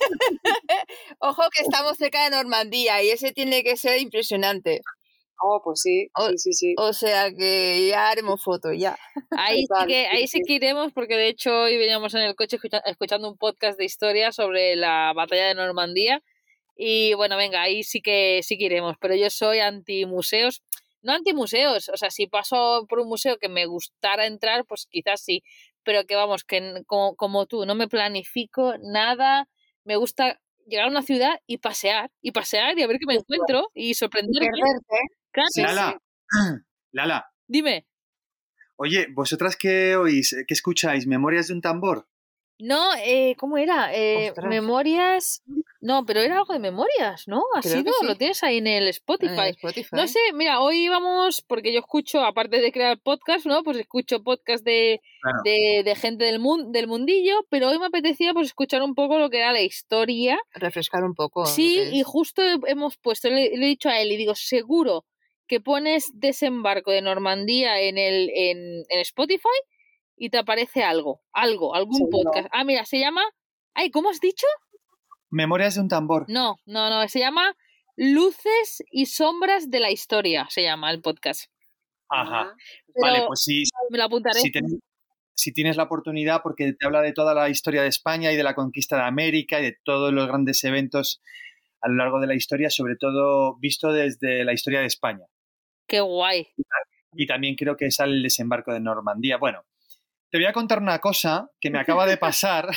[SPEAKER 4] Ojo que estamos cerca de Normandía y ese tiene que ser impresionante.
[SPEAKER 2] Oh, pues sí,
[SPEAKER 4] o,
[SPEAKER 2] sí, sí, sí.
[SPEAKER 4] O sea que ya haremos fotos, ya.
[SPEAKER 1] Ahí
[SPEAKER 2] Total,
[SPEAKER 1] sí que, ahí sí
[SPEAKER 2] sí.
[SPEAKER 1] que iremos, porque de hecho hoy veníamos en el coche escucha, escuchando un podcast de historia sobre la batalla de Normandía. Y bueno, venga, ahí sí que sí que iremos. Pero yo soy anti museos. No antimuseos, o sea, si paso por un museo que me gustara entrar, pues quizás sí, pero que vamos, que como, como tú, no me planifico nada, me gusta llegar a una ciudad y pasear, y pasear y a ver qué me encuentro y sorprenderme.
[SPEAKER 2] Y perderte.
[SPEAKER 1] Claro.
[SPEAKER 3] Sí, Lala, sí. Lala.
[SPEAKER 1] Dime.
[SPEAKER 3] Oye, ¿vosotras qué oís? ¿Qué escucháis? ¿Memorias de un tambor?
[SPEAKER 1] No, eh, ¿cómo era? Eh, memorias... No, pero era algo de memorias, ¿no? ¿Ha
[SPEAKER 4] Creo
[SPEAKER 1] sido?
[SPEAKER 4] sí.
[SPEAKER 1] Lo tienes ahí en el Spotify.
[SPEAKER 4] En el Spotify.
[SPEAKER 1] No sé, mira, hoy íbamos, porque yo escucho, aparte de crear podcast, ¿no? Pues escucho podcast de, claro. de, de gente del, mun, del mundillo, pero hoy me apetecía pues escuchar un poco lo que era la historia.
[SPEAKER 4] Refrescar un poco.
[SPEAKER 1] Sí, y justo hemos puesto, le, le he dicho a él y digo, seguro que pones Desembarco de Normandía en, el, en, en Spotify y te aparece algo, algo, algún sí, podcast. No. Ah, mira, se llama... Ay, ¿cómo has dicho?
[SPEAKER 3] Memorias de un tambor.
[SPEAKER 1] No, no, no, se llama Luces y Sombras de la Historia, se llama el podcast.
[SPEAKER 3] Ajá.
[SPEAKER 1] Pero
[SPEAKER 3] vale, pues sí.
[SPEAKER 1] Me lo apuntaré.
[SPEAKER 3] Si, ten, si tienes la oportunidad, porque te habla de toda la historia de España y de la conquista de América y de todos los grandes eventos a lo largo de la historia, sobre todo visto desde la historia de España.
[SPEAKER 1] Qué guay.
[SPEAKER 3] Y también creo que sale el desembarco de Normandía. Bueno, te voy a contar una cosa que me acaba de pasar.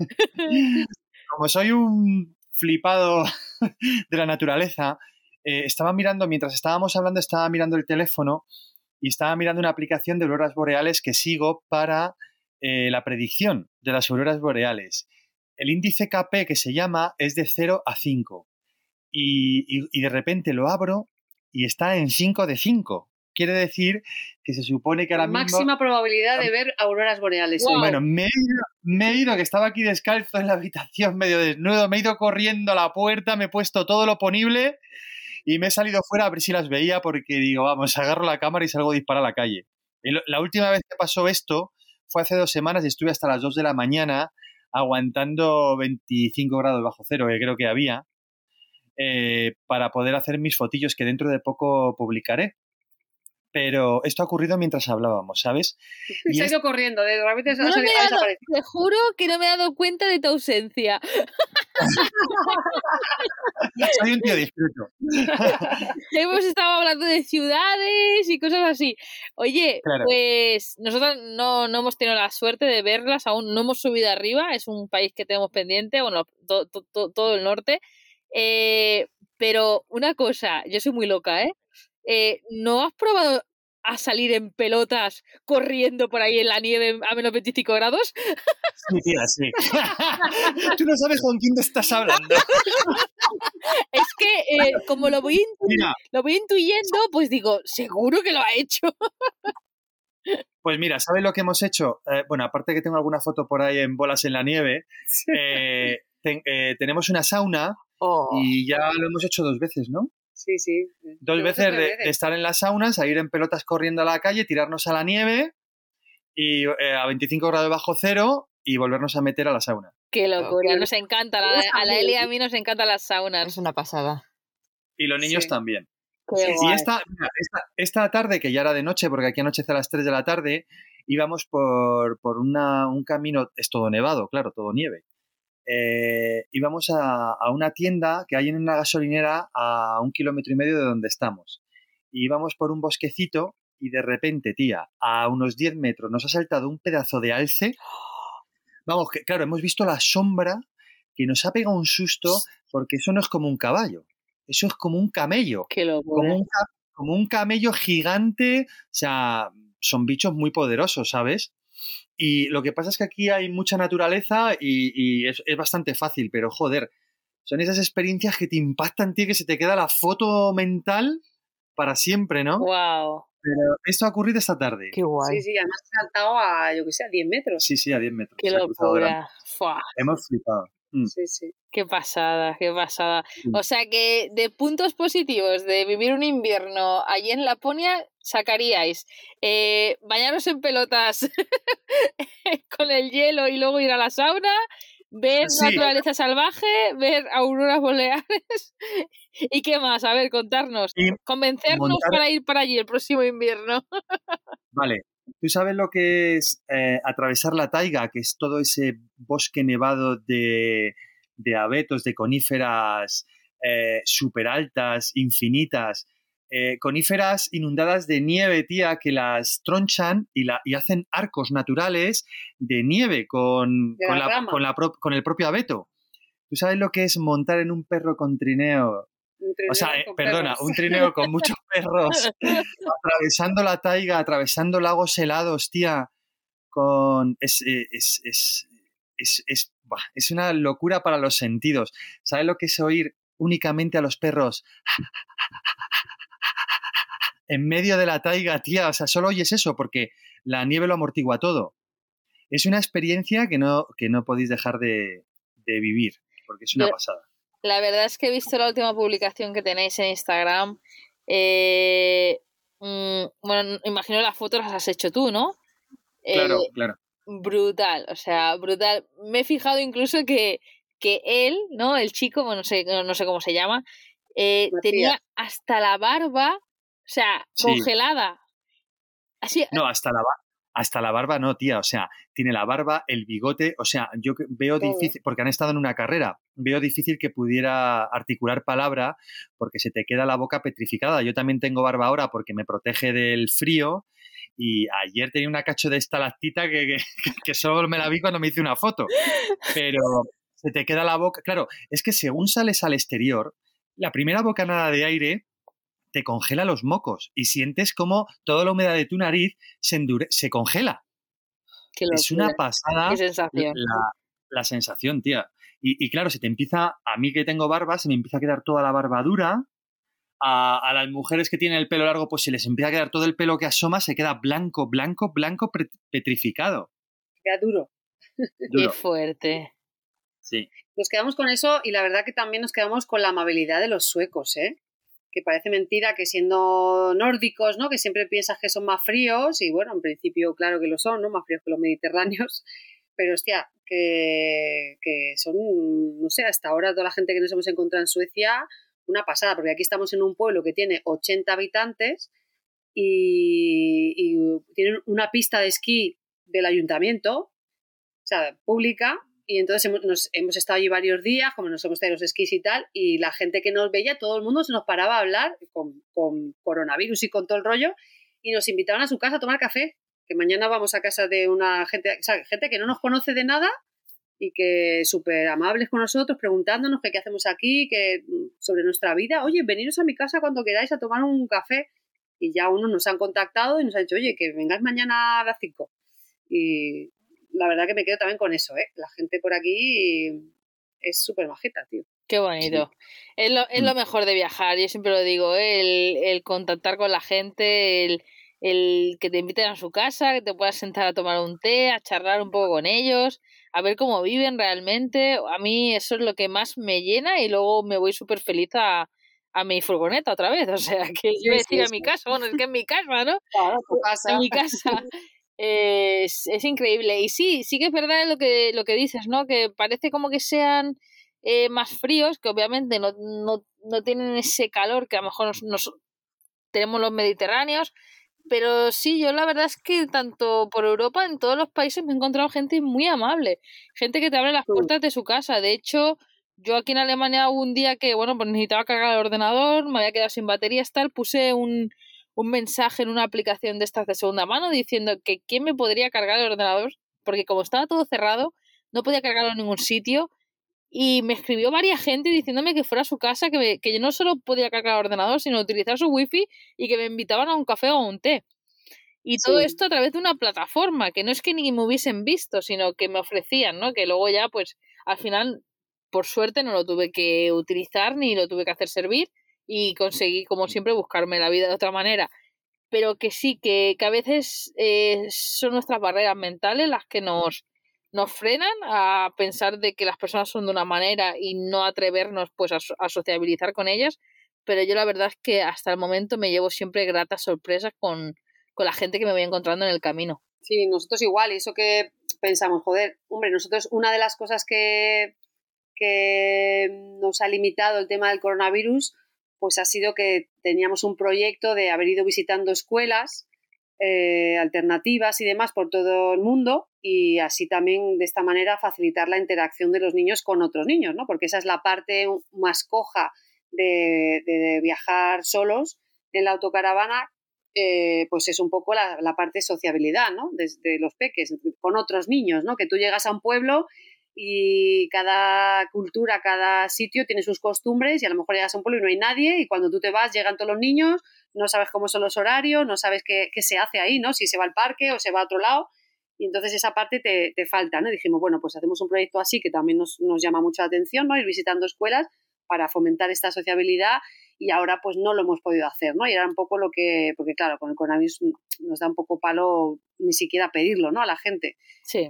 [SPEAKER 3] Como soy un flipado de la naturaleza, eh, estaba mirando, mientras estábamos hablando, estaba mirando el teléfono y estaba mirando una aplicación de auroras boreales que sigo para eh, la predicción de las auroras boreales. El índice K P que se llama es de cero a cinco y, y, y de repente lo abro y está en cinco de cinco. Quiere decir que se supone que ahora mismo...
[SPEAKER 2] Máxima probabilidad de ver auroras boreales.
[SPEAKER 3] Wow. Bueno, me he, ido, me he ido, que estaba aquí descalzo en la habitación, medio desnudo, me he ido corriendo a la puerta, me he puesto todo lo ponible y me he salido fuera a ver si las veía porque digo, vamos, agarro la cámara y salgo a disparar a la calle. Y la última vez que pasó esto fue hace dos semanas y estuve hasta las dos de la mañana aguantando veinticinco grados bajo cero, que creo que había, eh, para poder hacer mis fotillos que dentro de poco publicaré. Pero esto ha ocurrido mientras hablábamos, ¿sabes?
[SPEAKER 2] Y se ha ido es... corriendo, de repente
[SPEAKER 1] no
[SPEAKER 2] ha,
[SPEAKER 1] me
[SPEAKER 2] ha
[SPEAKER 1] dado, te juro que no me he dado cuenta de tu ausencia.
[SPEAKER 3] Soy un tío discreto.
[SPEAKER 1] Hemos estado hablando de ciudades y cosas así. Oye, claro. Pues nosotros no, no hemos tenido la suerte de verlas, aún no hemos subido arriba, es un país que tenemos pendiente, bueno, to, to, to, todo el norte. Eh, pero una cosa, yo soy muy loca, ¿eh? Eh, ¿No has probado a salir en pelotas corriendo por ahí en la nieve a menos veinticinco grados?
[SPEAKER 3] Sí, tía, sí. Tú no sabes con quién te estás hablando.
[SPEAKER 1] Es que eh, como lo voy, intu-
[SPEAKER 3] Mira,
[SPEAKER 1] lo voy intuyendo, pues digo, seguro que lo ha hecho.
[SPEAKER 3] pues mira, ¿sabes lo que hemos hecho? Eh, bueno, aparte que tengo alguna foto por ahí en bolas en la nieve, eh, ten- eh, tenemos una sauna
[SPEAKER 4] Oh,
[SPEAKER 3] y ya lo hemos hecho dos veces, ¿no?
[SPEAKER 2] Sí, sí.
[SPEAKER 3] Dos
[SPEAKER 2] Lo hemos
[SPEAKER 3] veces
[SPEAKER 2] hecho
[SPEAKER 3] de,
[SPEAKER 2] tres
[SPEAKER 3] de estar en las saunas, a ir en pelotas corriendo a la calle, tirarnos a la nieve y eh, a veinticinco grados bajo cero y volvernos a meter a la sauna.
[SPEAKER 1] Qué locura,
[SPEAKER 2] Ok.
[SPEAKER 1] nos encanta. A la, a la Eli y a mí nos encantan las saunas.
[SPEAKER 4] es una pasada.
[SPEAKER 3] Y los niños
[SPEAKER 2] Sí.
[SPEAKER 3] también.
[SPEAKER 1] Qué
[SPEAKER 2] Sí,
[SPEAKER 3] Y
[SPEAKER 1] guay.
[SPEAKER 3] esta, mira, esta, esta tarde, que ya era de noche, porque aquí anochece a las tres de la tarde, íbamos por, por una, un camino, es todo nevado, claro, todo nieve. Eh, íbamos a, a una tienda que hay en una gasolinera a un kilómetro y medio de donde estamos. Y íbamos por un bosquecito y de repente, tía, a unos diez metros nos ha saltado un pedazo de alce. Vamos, que claro, hemos visto la sombra que nos ha pegado un susto porque eso no es como un caballo, eso es como un camello,
[SPEAKER 1] Qué
[SPEAKER 3] como
[SPEAKER 1] locura.
[SPEAKER 3] un, ca- como un camello gigante, o sea, son bichos muy poderosos, ¿sabes? Y lo que pasa es que aquí hay mucha naturaleza y, y es, es bastante fácil, pero joder, son esas experiencias que te impactan, tío, que se te queda la foto mental para siempre, ¿no?
[SPEAKER 1] Wow.
[SPEAKER 3] Pero esto ha ocurrido esta tarde.
[SPEAKER 4] Qué guay.
[SPEAKER 2] Sí, sí, además ha saltado a, yo que sé, a diez metros.
[SPEAKER 3] Sí, sí, a diez metros.
[SPEAKER 1] Qué
[SPEAKER 3] Se ha cruzado delante.
[SPEAKER 1] locura. Fua.
[SPEAKER 3] Hemos flipado. Mm.
[SPEAKER 2] Sí, sí.
[SPEAKER 1] Qué pasada, qué pasada.
[SPEAKER 3] Sí.
[SPEAKER 1] O sea que de puntos positivos de vivir un invierno allí en Laponia sacaríais eh, bañaros en pelotas con el hielo y luego ir a la sauna, ver
[SPEAKER 3] Sí.
[SPEAKER 1] naturaleza salvaje, ver auroras boreales y qué más, a ver, contarnos,
[SPEAKER 3] Y
[SPEAKER 1] convencernos
[SPEAKER 3] montar-
[SPEAKER 1] para ir para allí el próximo invierno.
[SPEAKER 3] Vale. ¿Tú sabes lo que es eh, atravesar la taiga, que es todo ese bosque nevado de, de abetos, de coníferas eh, súper altas, infinitas, eh, coníferas inundadas de nieve, tía, que las tronchan y, la, y hacen arcos naturales de nieve con,
[SPEAKER 2] De
[SPEAKER 3] con,
[SPEAKER 2] la
[SPEAKER 3] la-
[SPEAKER 2] rama.
[SPEAKER 3] con, la pro- con el propio abeto? ¿Tú sabes lo que es montar en un perro con trineo?
[SPEAKER 2] Un trineo
[SPEAKER 3] O sea, eh,
[SPEAKER 2] con
[SPEAKER 3] perdona,
[SPEAKER 2] perros.
[SPEAKER 3] un trineo con muchos perros, atravesando la taiga, atravesando lagos helados, tía, con... Es, eh, es, es, es, es, buah, es una locura para los sentidos. ¿Sabes lo que es oír únicamente a los perros en medio de la taiga, tía? O sea, solo oyes eso porque la nieve lo amortigua todo. Es una experiencia que no, que no podéis dejar de, de vivir, porque es una
[SPEAKER 1] Yo-
[SPEAKER 3] pasada.
[SPEAKER 1] La verdad es que he visto la última publicación que tenéis en Instagram. Eh, mm, bueno, imagino las fotos las has hecho tú, ¿no? Eh,
[SPEAKER 3] Claro, claro.
[SPEAKER 1] brutal, o sea, brutal. Me he fijado incluso que, que él, ¿no? El chico, bueno, no sé, no sé cómo se llama, eh,
[SPEAKER 2] Matías.
[SPEAKER 1] tenía hasta la barba, o sea,
[SPEAKER 3] Sí.
[SPEAKER 1] congelada. Así,
[SPEAKER 3] No, hasta la, ba- hasta la barba no, tía. O sea, tiene la barba, el bigote. O sea, yo que- veo
[SPEAKER 2] Todo.
[SPEAKER 3] difícil, porque han estado en una carrera, veo difícil que pudiera articular palabra porque se te queda la boca petrificada. Yo también tengo barba ahora porque me protege del frío. Y ayer tenía una cacho de estalactita que, que, que solo me la vi cuando me hice una foto. Pero se te queda la boca. Claro, es que según sales al exterior, la primera bocanada de aire te congela los mocos y sientes como toda la humedad de tu nariz se, endure se congela.
[SPEAKER 1] qué
[SPEAKER 3] Es
[SPEAKER 1] locura,
[SPEAKER 3] una pasada
[SPEAKER 1] qué sensación.
[SPEAKER 3] la, la sensación, tía. Y, y claro, se te empieza, a mí que tengo barba, se me empieza a quedar toda la barba dura. A, a las mujeres que tienen el pelo largo, pues se les empieza a quedar todo el pelo que asoma, se queda blanco, blanco, blanco, pre- petrificado.
[SPEAKER 2] Queda duro.
[SPEAKER 1] Qué
[SPEAKER 3] Duro.
[SPEAKER 1] fuerte.
[SPEAKER 3] Sí.
[SPEAKER 2] Nos quedamos con eso y la verdad que también nos quedamos con la amabilidad de los suecos, ¿eh? Que parece mentira que siendo nórdicos, ¿no? Que siempre piensas que son más fríos y bueno, en principio claro que lo son, ¿no? Más fríos que los mediterráneos, pero hostia, que, que son, no sé, hasta ahora toda la gente que nos hemos encontrado en Suecia, una pasada, porque aquí estamos en un pueblo que tiene ochenta habitantes y, y tienen una pista de esquí del ayuntamiento, o sea, pública. Y entonces hemos, nos, hemos estado allí varios días, como nos hemos traído los esquís y tal, y la gente que nos veía, todo el mundo se nos paraba a hablar con, con coronavirus y con todo el rollo, y nos invitaban a su casa a tomar café, que mañana vamos a casa de una gente, o sea, gente que no nos conoce de nada y que súper amables con nosotros, preguntándonos que qué hacemos aquí, que sobre nuestra vida, oye, veniros a mi casa cuando queráis a tomar un café. y ya uno nos han contactado y nos ha dicho, oye, que vengáis mañana a las cinco. Y la verdad que me quedo también con eso, ¿eh? La gente por aquí es súper majeta, tío.
[SPEAKER 1] Qué bonito. Sí. Es, lo, es lo mejor de viajar, yo siempre lo digo, ¿eh? el, el contactar con la gente, el, el que te inviten a su casa, que te puedas sentar a tomar un té, a charlar un poco con ellos, a ver cómo viven realmente. A mí eso es lo que más me llena y luego me voy súper feliz a, a mi furgoneta otra vez. O sea, que sí, iba a decir sí, a mi sí. casa, bueno, es que en mi casa, ¿no?
[SPEAKER 2] Claro, tu casa.
[SPEAKER 1] En mi casa. Eh, es, es increíble. Y sí, sí que es verdad lo que, lo que dices, ¿no? Que parece como que sean eh, más fríos, que obviamente no, no, no tienen ese calor que a lo mejor nos, nos tenemos los mediterráneos. Pero sí, yo la verdad es que tanto por Europa, en todos los países me he encontrado gente muy amable, gente que te abre las puertas de su casa. De hecho, yo aquí en Alemania hubo un día que, bueno, pues necesitaba cargar el ordenador, me había quedado sin baterías, tal, puse un, un mensaje en una aplicación de estas de segunda mano diciendo que quién me podría cargar el ordenador, porque como estaba todo cerrado, no podía cargarlo en ningún sitio. Y me escribió varias gente diciéndome que fuera a su casa, que, me, que yo no solo podía cargar el ordenador, sino utilizar su wifi y que me invitaban a un café o a un té. Y todo sí. esto a través de una plataforma, que no es que ni me hubiesen visto, sino que me ofrecían, ¿no? Que luego ya, pues, al final, por suerte, no lo tuve que utilizar ni lo tuve que hacer servir y conseguí, como siempre, buscarme la vida de otra manera. Pero que sí, que, que a veces eh, son nuestras barreras mentales las que nos... nos frenan a pensar de que las personas son de una manera y no atrevernos pues a, a sociabilizar con ellas, pero yo la verdad es que hasta el momento me llevo siempre gratas sorpresas con, con la gente que me voy encontrando en el camino.
[SPEAKER 2] Sí, nosotros igual, y eso que pensamos, joder, hombre, nosotros una de las cosas que, que nos ha limitado el tema del coronavirus, pues ha sido que teníamos un proyecto de haber ido visitando escuelas Eh, alternativas y demás por todo el mundo y así también de esta manera facilitar la interacción de los niños con otros niños, ¿no? Porque esa es la parte más coja de, de viajar solos en la autocaravana, eh, pues es un poco la, la parte de sociabilidad, ¿no? Desde los peques, con otros niños, ¿no? Que tú llegas a un pueblo y cada cultura, cada sitio tiene sus costumbres y a lo mejor llegas a un pueblo y no hay nadie y cuando tú te vas llegan todos los niños, no sabes cómo son los horarios, no sabes qué, qué se hace ahí, ¿no? Si se va al parque o se va a otro lado y entonces esa parte te, te falta, ¿no? Y dijimos, bueno, pues hacemos un proyecto así que también nos, nos llama mucho la atención, ¿no? Ir visitando escuelas para fomentar esta sociabilidad y ahora pues no lo hemos podido hacer, ¿no? Y era un poco lo que, porque claro, con el coronavirus nos da un poco palo ni siquiera pedirlo, ¿no? A la gente.
[SPEAKER 1] Sí.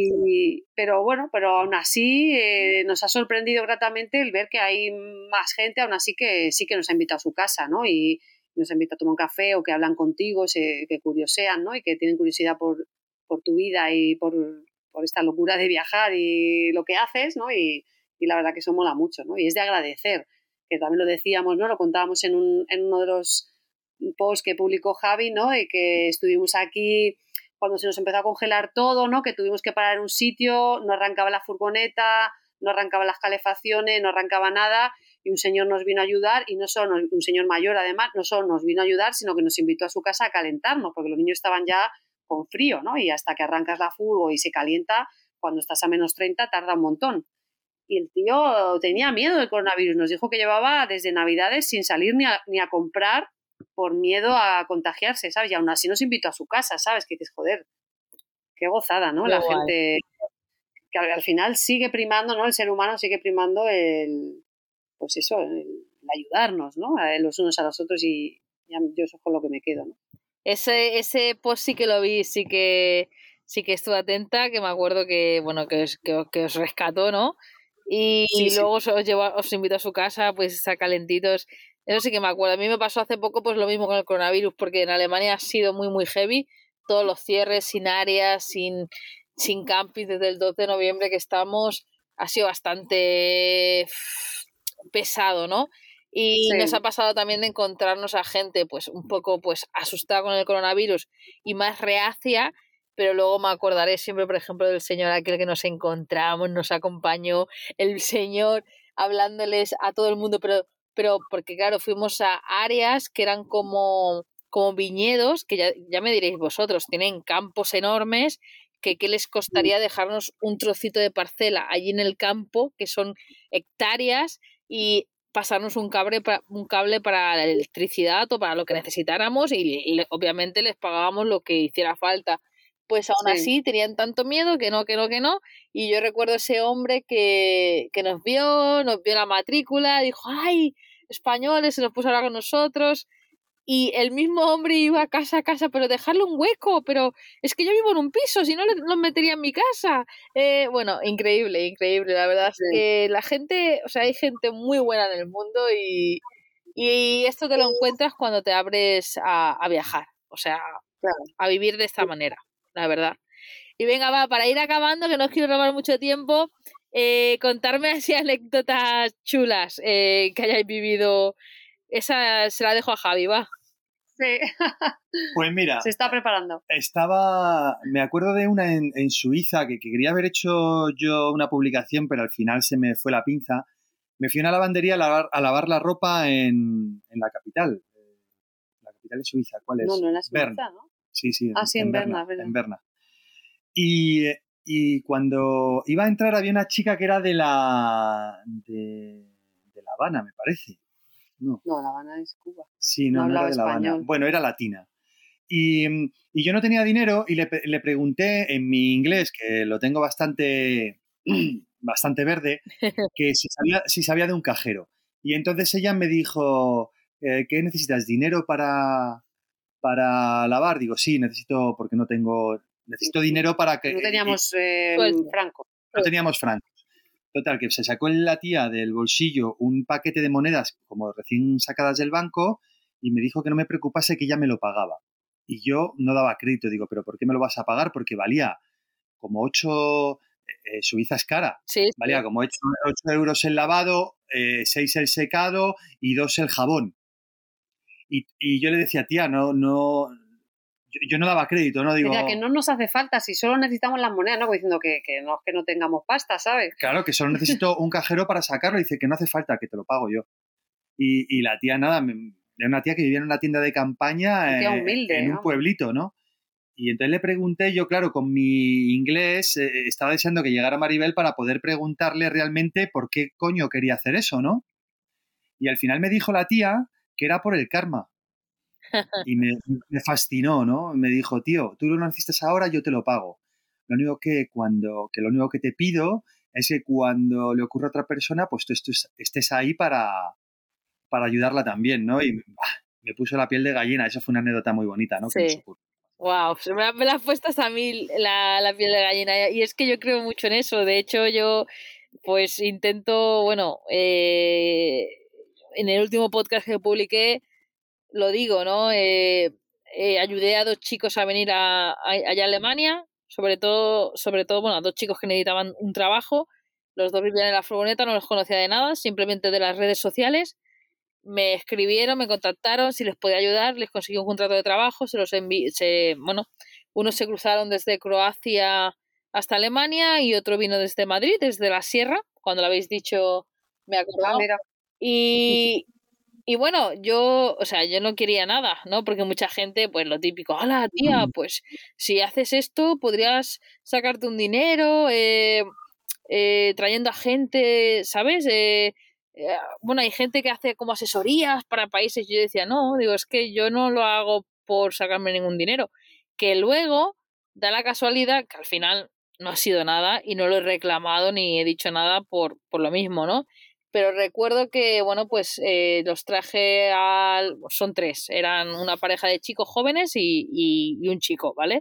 [SPEAKER 2] Y, pero bueno, pero aún así eh, nos ha sorprendido gratamente el ver que hay más gente, aún así que sí que nos ha invitado a su casa, ¿no? Y nos ha invitado a tomar un café o que hablan contigo, se, que curiosean, ¿no? Y que tienen curiosidad por, por tu vida y por, por esta locura de viajar y lo que haces, ¿no? Y, y la verdad que eso mola mucho, ¿no? Y es de agradecer, que también lo decíamos, ¿no? Lo contábamos en, un, en uno de los posts que publicó Javi, ¿no? Y que estuvimos aquí cuando se nos empezó a congelar todo, ¿no? Que tuvimos que parar en un sitio, no arrancaba la furgoneta, no arrancaban las calefacciones, no arrancaba nada y un señor nos vino a ayudar y no solo, un señor mayor además, no solo nos vino a ayudar, sino que nos invitó a su casa a calentarnos porque los niños estaban ya con frío, ¿no? Y hasta que arrancas la furgo y se calienta, cuando estás a menos treinta tarda un montón. Y el tío tenía miedo del coronavirus, nos dijo que llevaba desde Navidades sin salir ni a, ni a comprar por miedo a contagiarse, ¿sabes? Y aún así nos invitó a su casa, ¿sabes? Que dices, joder, qué gozada, ¿no? Qué la guay. Gente que al, al final sigue primando, ¿no? El ser humano sigue primando el, pues eso, el, el ayudarnos, ¿no? A los unos a los otros y ya, yo eso es con lo que me quedo, ¿no?
[SPEAKER 1] Ese, ese post sí que lo vi, sí que sí que estuve atenta, que me acuerdo que, bueno, que os, que, que os rescató, ¿no? Y, sí, y luego sí. os, llevo, os invito a su casa, pues está calentitos. Eso sí que me acuerdo. A mí me pasó hace poco pues lo mismo con el coronavirus, porque en Alemania ha sido muy, muy heavy. Todos los cierres, sin áreas, sin, sin camping desde el dos de noviembre que estamos, ha sido bastante pesado, ¿no? Y sí. Nos ha pasado también de encontrarnos a gente pues un poco pues asustada con el coronavirus y más reacia, pero luego me acordaré siempre, por ejemplo, del señor aquel que nos encontramos, nos acompañó, el señor hablándoles a todo el mundo, pero pero porque claro, fuimos a áreas que eran como, como viñedos, que ya, ya me diréis vosotros, tienen campos enormes, que qué les costaría dejarnos un trocito de parcela allí en el campo, que son hectáreas, y pasarnos un cable, para, un cable para la electricidad o para lo que necesitáramos y, y obviamente les pagábamos lo que hiciera falta. Pues aún sí. así tenían tanto miedo que no, que no, que no. Y yo recuerdo ese hombre que, que nos vio, nos vio la matrícula, dijo, ¡ay, españoles! Se nos puso a hablar con nosotros. Y el mismo hombre iba casa a casa, pero dejarle un hueco, pero es que yo vivo en un piso, si no los metería en mi casa. Eh, bueno, increíble, increíble. La verdad sí. es que la gente, o sea, hay gente muy buena en el mundo y, y esto te lo encuentras cuando te abres a, a viajar, o sea, claro. a vivir de esta manera, la verdad. Y venga, va, para ir acabando, que no os quiero robar mucho tiempo, eh, contarme así anécdotas chulas eh, que hayáis vivido. Esa se la dejo a Javi, va.
[SPEAKER 2] Sí.
[SPEAKER 3] Pues mira.
[SPEAKER 2] Se está preparando.
[SPEAKER 3] Estaba. Me acuerdo de una en, en Suiza que, que quería haber hecho yo una publicación, pero al final se me fue la pinza. Me fui a una lavandería a lavar, a lavar la ropa en, en la capital. La capital de Suiza, ¿cuál es?
[SPEAKER 2] No, no en la Suiza,
[SPEAKER 3] Berna.
[SPEAKER 2] ¿no?
[SPEAKER 3] Sí, sí.
[SPEAKER 2] Ah, sí, en, en Berna.
[SPEAKER 3] Berna en Berna. Y, y cuando iba a entrar había una chica que era de la. de, de La Habana, me parece. No.
[SPEAKER 2] no, La Habana es Cuba.
[SPEAKER 3] Sí, no, no, no era de La Habana. Bueno, era latina. Y, y yo no tenía dinero y le, le pregunté en mi inglés, que lo tengo bastante, bastante verde, que si sabía, si sabía de un cajero. Y entonces ella me dijo, eh, ¿qué necesitas? ¿Dinero para, para lavar? Digo, sí, necesito, porque no tengo, necesito dinero para que...
[SPEAKER 2] No teníamos eh, francos.
[SPEAKER 3] No teníamos francos. Total, que se sacó la tía del bolsillo un paquete de monedas como recién sacadas del banco y me dijo que no me preocupase, que ella me lo pagaba. Y yo no daba crédito. Digo, ¿pero por qué me lo vas a pagar? Porque valía como ocho... Eh, Suiza es cara.
[SPEAKER 1] Sí,
[SPEAKER 3] valía
[SPEAKER 1] sí.
[SPEAKER 3] como ocho euros el lavado, eh, seis el secado y dos el jabón. Y, y yo le decía, tía, no... no yo, yo no daba crédito, ¿no? Digo,
[SPEAKER 2] Decía que no nos hace falta, si solo necesitamos las monedas, ¿no? Diciendo que, que no es que no tengamos pasta, ¿sabes?
[SPEAKER 3] Claro, que solo necesito un cajero para sacarlo. Dice que no hace falta, que te lo pago yo. Y, y la tía, nada, era una tía que vivía en una tienda de campaña
[SPEAKER 2] eh, humilde,
[SPEAKER 3] en un
[SPEAKER 2] ¿no?
[SPEAKER 3] pueblito, ¿no? Y entonces le pregunté, yo claro, con mi inglés, eh, estaba deseando que llegara Maribel para poder preguntarle realmente por qué coño quería hacer eso, ¿no? Y al final me dijo la tía que era por el karma. Y me, me fascinó, ¿no? Me dijo, tío, tú lo necesitas ahora, yo te lo pago. Lo único que cuando, que lo único que te pido es que cuando le ocurra a otra persona, pues tú estés, estés ahí para, para ayudarla también, ¿no? Y bah, me puso la piel de gallina. Eso fue una anécdota muy bonita, ¿no?
[SPEAKER 1] Sí. Wow, me, me la has puesto a mí la, la piel de gallina. Y es que yo creo mucho en eso. De hecho, yo pues intento, bueno, eh, en el último podcast que publiqué, lo digo, ¿no? Eh, eh, ayudé a dos chicos a venir a, a, allá a Alemania, sobre todo, sobre todo, bueno, a dos chicos que necesitaban un trabajo. Los dos vivían en la furgoneta, no los conocía de nada, simplemente de las redes sociales. Me escribieron, me contactaron si les podía ayudar, les conseguí un contrato de trabajo, se los envié, se, bueno, unos se cruzaron desde Croacia hasta Alemania y otro vino desde Madrid, desde la sierra, cuando lo habéis dicho me acordaba.
[SPEAKER 2] Ah, mira.
[SPEAKER 1] Y, y bueno, yo, o sea, yo no quería nada, ¿no? Porque mucha gente, pues lo típico, hola tía, pues si haces esto podrías sacarte un dinero, eh, eh, trayendo a gente, ¿sabes? Eh, eh, bueno, hay gente que hace como asesorías para países. Yo decía, no, digo, es que yo no lo hago por sacarme ningún dinero. Que luego da la casualidad que al final no ha sido nada y no lo he reclamado ni he dicho nada por, por lo mismo, ¿no? Pero recuerdo que, bueno, pues eh, los traje al... Son tres, eran una pareja de chicos jóvenes y, y, y un chico, ¿vale?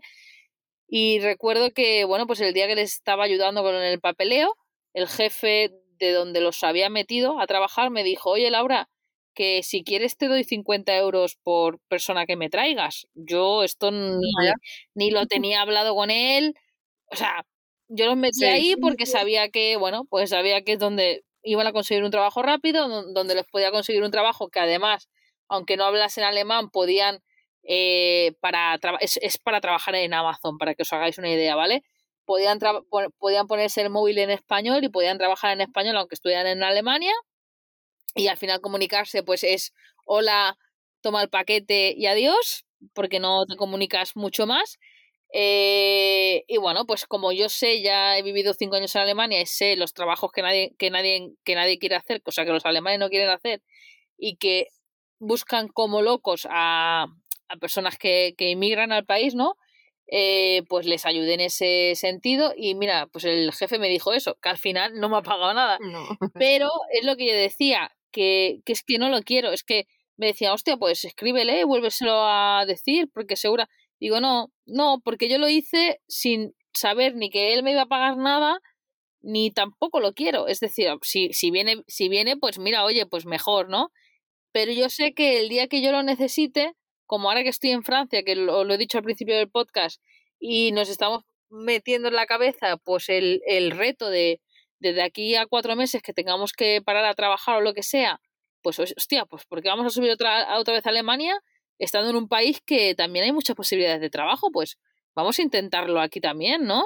[SPEAKER 1] Y recuerdo que, bueno, pues el día que les estaba ayudando con el papeleo, el jefe de donde los había metido a trabajar me dijo, oye, Laura, que si quieres te doy cincuenta euros por persona que me traigas. Yo esto ni, ni lo tenía hablado con él. O sea, yo los metí sí. ahí porque sabía que, bueno, pues sabía que es donde iban a conseguir un trabajo rápido, donde les podía conseguir un trabajo que además, aunque no hablasen alemán, podían... Eh, para es, es para trabajar en Amazon, para que os hagáis una idea, ¿vale? Podían, tra- podían ponerse el móvil en español y podían trabajar en español aunque estuvieran en Alemania y al final comunicarse pues es hola, toma el paquete y adiós, porque no te comunicas mucho más. Eh, y bueno, pues como yo sé, ya he vivido cinco años en Alemania y sé los trabajos que nadie, que nadie, que nadie quiere hacer, cosa que los alemanes no quieren hacer, y que buscan como locos a, a personas que, que inmigran al país, ¿no? Eh, pues les ayudé en ese sentido y mira, pues el jefe me dijo eso, que al final no me ha pagado nada.
[SPEAKER 4] No.
[SPEAKER 1] Pero es lo que yo decía, que, que es que no lo quiero, es que me decía, hostia, pues escríbele y vuélveselo a decir, porque segura. Digo, no, no, porque yo lo hice sin saber ni que él me iba a pagar nada, ni tampoco lo quiero. Es decir, si, si viene, si viene, pues mira, oye, pues mejor, ¿no? Pero yo sé que el día que yo lo necesite, como ahora que estoy en Francia, que lo, lo he dicho al principio del podcast, y nos estamos metiendo en la cabeza pues el, el reto de desde aquí a cuatro meses que tengamos que parar a trabajar o lo que sea, pues hostia, pues porque vamos a subir otra, otra vez a Alemania, estando en un país que también hay muchas posibilidades de trabajo, pues vamos a intentarlo aquí también, ¿no?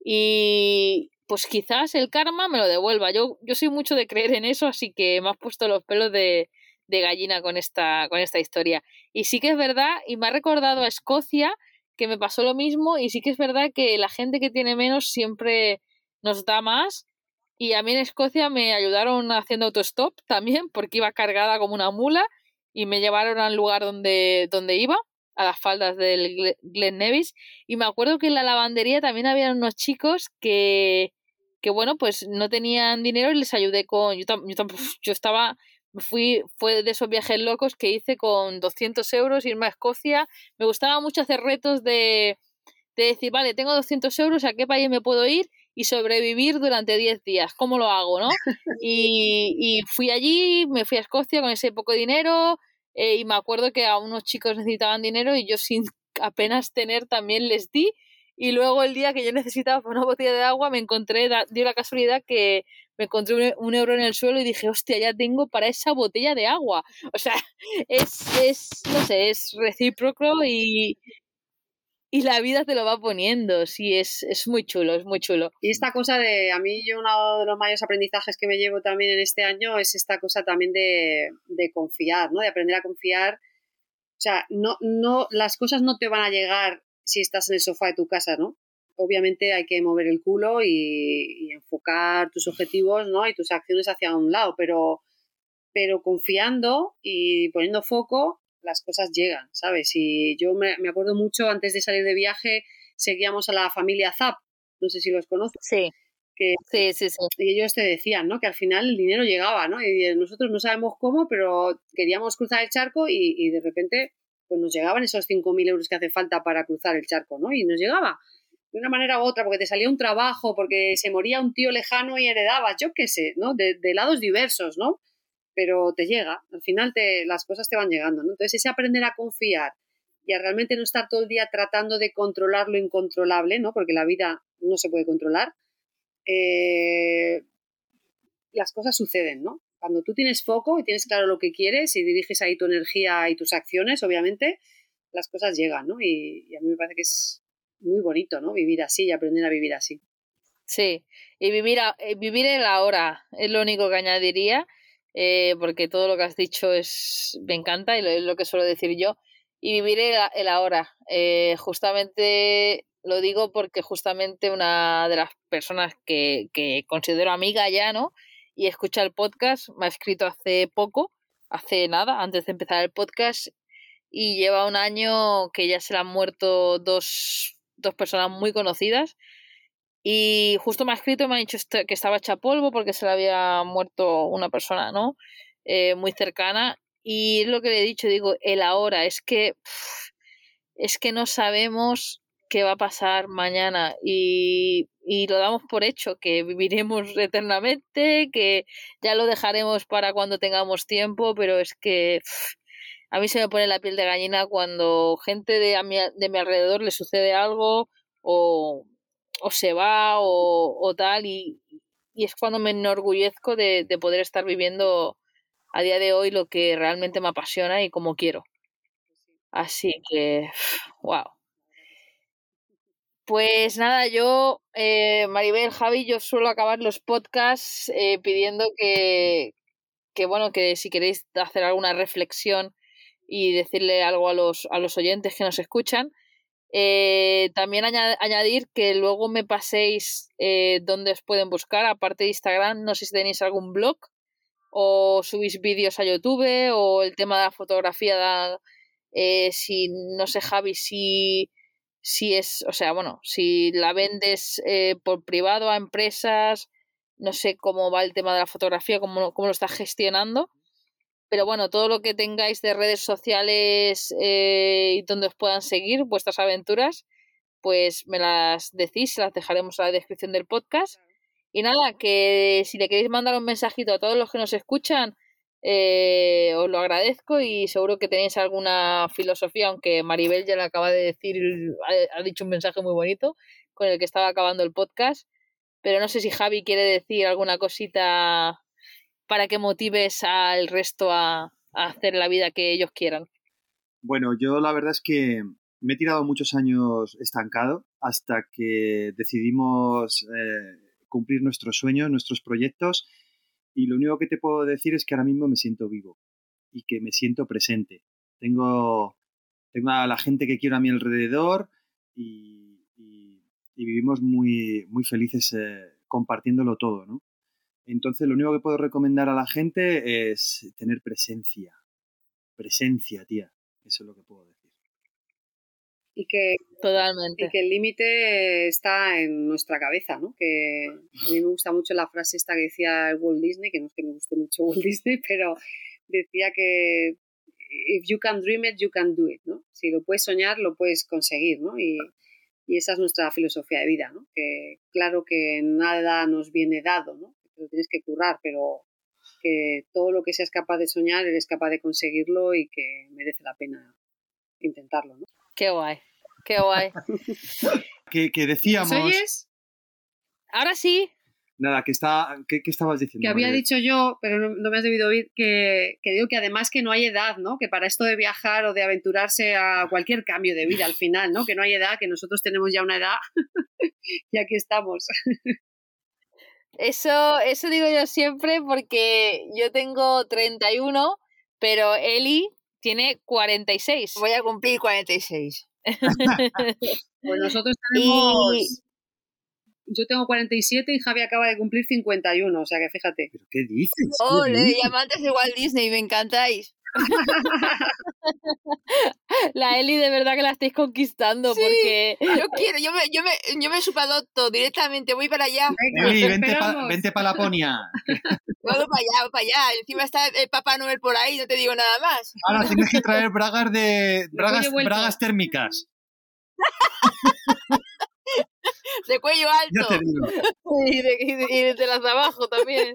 [SPEAKER 1] Y pues quizás el karma me lo devuelva. Yo, yo soy mucho de creer en eso, así que me has puesto los pelos de, de gallina con esta, con esta historia. Y sí que es verdad, y me ha recordado a Escocia, que me pasó lo mismo, y sí que es verdad que la gente que tiene menos siempre nos da más. Y a mí en Escocia me ayudaron haciendo autostop también, porque iba cargada como una mula, y me llevaron al lugar donde, donde iba, a las faldas del Glen Nevis, y me acuerdo que en la lavandería también había unos chicos que, que bueno, pues no tenían dinero y les ayudé con... Yo, yo, yo estaba... Fui, fue de esos viajes locos que hice con doscientos euros, irme a Escocia. Me gustaba mucho hacer retos de, de decir, vale, tengo doscientos euros, ¿a qué país me puedo ir? Y sobrevivir durante diez días. ¿Cómo lo hago, no? Y, y fui allí, me fui a Escocia con ese poco dinero, eh, y me acuerdo que a unos chicos necesitaban dinero y yo sin apenas tener también les di. Y luego el día que yo necesitaba una botella de agua me encontré, dio la casualidad que me encontré un, un euro en el suelo y dije, hostia, ya tengo para esa botella de agua. O sea, es, es no sé, es recíproco y, y la vida te lo va poniendo. Sí, es, es muy chulo, es muy chulo.
[SPEAKER 2] Y esta cosa de, a mí yo uno de los mayores aprendizajes que me llevo también en este año es esta cosa también de, de confiar, ¿no? De aprender a confiar. O sea, no, no, las cosas no te van a llegar si estás en el sofá de tu casa, ¿no? Obviamente hay que mover el culo y, y enfocar tus objetivos, ¿no? Y tus acciones hacia un lado, pero, pero confiando y poniendo foco, las cosas llegan, ¿sabes? Y yo me, me acuerdo mucho, antes de salir de viaje, seguíamos a la familia Zapp, no sé si los conoces.
[SPEAKER 1] Sí.
[SPEAKER 2] Que,
[SPEAKER 1] sí, sí, sí.
[SPEAKER 2] Y ellos te decían, ¿no? Que al final el dinero llegaba, ¿no? Y nosotros no sabemos cómo, pero queríamos cruzar el charco y, y de repente pues nos llegaban esos cinco mil euros que hace falta para cruzar el charco, ¿no? Y nos llegaba de una manera u otra, porque te salía un trabajo, porque se moría un tío lejano y heredabas, yo qué sé, ¿no? De, de lados diversos, ¿no? Pero te llega, al final te, las cosas te van llegando, ¿no? Entonces ese aprender a confiar y a realmente no estar todo el día tratando de controlar lo incontrolable, ¿no? Porque la vida no se puede controlar. Eh, las cosas suceden, ¿no? Cuando tú tienes foco y tienes claro lo que quieres y diriges ahí tu energía y tus acciones, obviamente, las cosas llegan, ¿no? Y, y a mí me parece que es muy bonito, ¿no? Vivir así y aprender a vivir así.
[SPEAKER 1] Sí, y vivir, a, vivir el ahora es lo único que añadiría, eh, porque todo lo que has dicho es me encanta y lo, es lo que suelo decir yo. Y vivir el, el ahora. Eh, justamente lo digo porque justamente una de las personas que, que considero amiga ya, ¿no? Y escucha el podcast, me ha escrito hace poco, hace nada, antes de empezar el podcast, y lleva un año que ya se le han muerto dos, dos personas muy conocidas. Y justo me ha escrito y me ha dicho que estaba hecha polvo porque se le había muerto una persona, ¿no? Eh, muy cercana. Y es lo que le he dicho, digo, el ahora, es que pff, es que no sabemos qué va a pasar mañana y, y lo damos por hecho, que viviremos eternamente, que ya lo dejaremos para cuando tengamos tiempo, pero es que pff, a mí se me pone la piel de gallina cuando gente de, a mi, de mi alrededor le sucede algo o, o se va o, o tal y, y es cuando me enorgullezco de, de poder estar viviendo a día de hoy lo que realmente me apasiona y como quiero. Así que, wow. Pues nada, yo, eh, Maribel, Javi, yo suelo acabar los podcasts eh, pidiendo que, que, bueno, que si queréis hacer alguna reflexión y decirle algo a los, a los oyentes que nos escuchan. Eh, también añad- añadir que luego me paséis eh, dónde os pueden buscar, aparte de Instagram, no sé si tenéis algún blog o subís vídeos a YouTube o el tema de la fotografía, da- eh, si, no sé, Javi, si, si es, o sea, bueno, si la vendes eh, por privado a empresas, no sé cómo va el tema de la fotografía, cómo, cómo lo estás gestionando. Pero bueno, todo lo que tengáis de redes sociales eh, y donde os puedan seguir vuestras aventuras, pues me las decís, las dejaremos en la descripción del podcast. Y nada, que si le queréis mandar un mensajito a todos los que nos escuchan, eh, os lo agradezco y seguro que tenéis alguna filosofía, aunque Maribel ya le acaba de decir, ha, ha dicho un mensaje muy bonito con el que estaba acabando el podcast. Pero no sé si Javi quiere decir alguna cosita para que motives al resto a, a hacer la vida que ellos quieran.
[SPEAKER 3] Bueno, yo la verdad es que me he tirado muchos años estancado hasta que decidimos eh, cumplir nuestros sueños, nuestros proyectos, y lo único que te puedo decir es que ahora mismo me siento vivo y que me siento presente. Tengo, tengo a la gente que quiero a mi alrededor y, y, y vivimos muy, muy felices eh, compartiéndolo todo, ¿no? Entonces, lo único que puedo recomendar a la gente es tener presencia. Presencia, tía. Eso es lo que puedo decir.
[SPEAKER 2] Y que,
[SPEAKER 1] Totalmente.
[SPEAKER 2] y que el límite está en nuestra cabeza, ¿no? Que a mí me gusta mucho la frase esta que decía Walt Disney, que no es que me guste mucho Walt Disney, pero decía que if you can dream it, you can do it, ¿no? Si lo puedes soñar, lo puedes conseguir, ¿no? Y, y esa es nuestra filosofía de vida, ¿no? Que claro que nada nos viene dado, ¿no? Lo tienes que currar, pero que todo lo que seas capaz de soñar eres capaz de conseguirlo y que merece la pena intentarlo, ¿no?
[SPEAKER 1] Qué guay, qué guay.
[SPEAKER 3] que, que decíamos...
[SPEAKER 2] ¿Nos oyes?
[SPEAKER 1] Ahora sí.
[SPEAKER 3] Nada, que, está, que, que estabas diciendo.
[SPEAKER 2] Que había
[SPEAKER 3] Maribel?
[SPEAKER 2] dicho yo, pero no, no me has debido oír, que, que digo que además que no hay edad, ¿no? Que para esto de viajar o de aventurarse a cualquier cambio de vida al final, ¿no? Que no hay edad, que nosotros tenemos ya una edad y aquí estamos.
[SPEAKER 1] Eso, eso digo yo siempre porque yo tengo treinta y uno, pero Eli tiene cuarenta y seis.
[SPEAKER 4] Voy a cumplir cuarenta y seis.
[SPEAKER 2] Pues nosotros tenemos... Y... Yo tengo cuarenta y siete y Javi acaba de cumplir cincuenta y uno, o sea que fíjate.
[SPEAKER 3] ¿Pero qué dices?
[SPEAKER 4] ¡Oh,
[SPEAKER 3] ¿Qué
[SPEAKER 4] le
[SPEAKER 3] dices?
[SPEAKER 4] llamantes de Walt Disney! ¡Me encantáis!
[SPEAKER 1] La Eli de verdad que la estáis conquistando,
[SPEAKER 4] sí,
[SPEAKER 1] porque...
[SPEAKER 4] yo quiero, yo me, yo me, yo me supadopto directamente, voy para allá.
[SPEAKER 2] Venga,
[SPEAKER 3] Eli, vente para pa Laponia.
[SPEAKER 4] Voy para allá, voy para allá. Encima está el Papá Noel por ahí, no te digo nada más.
[SPEAKER 3] Ahora tienes que traer bragas de bragas, bragas térmicas.
[SPEAKER 4] De cuello
[SPEAKER 3] Ya te
[SPEAKER 4] alto.
[SPEAKER 3] digo.
[SPEAKER 1] Y de, y de, y de las de abajo también.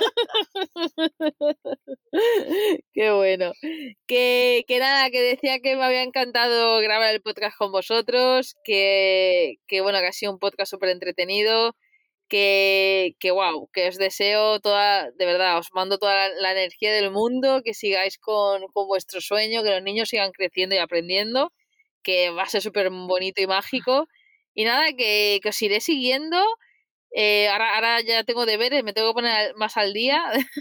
[SPEAKER 1] Qué bueno. Que, que nada, que decía que me había encantado grabar el podcast con vosotros, que, que bueno, que ha sido un podcast súper entretenido, que, que wow, que os deseo toda, de verdad, os mando toda la, la energía del mundo, que sigáis con, con vuestro sueño, que los niños sigan creciendo y aprendiendo, que va a ser súper bonito y mágico. Y nada, que, que os iré siguiendo. Eh, ahora, ahora ya tengo deberes, me tengo que poner más al día.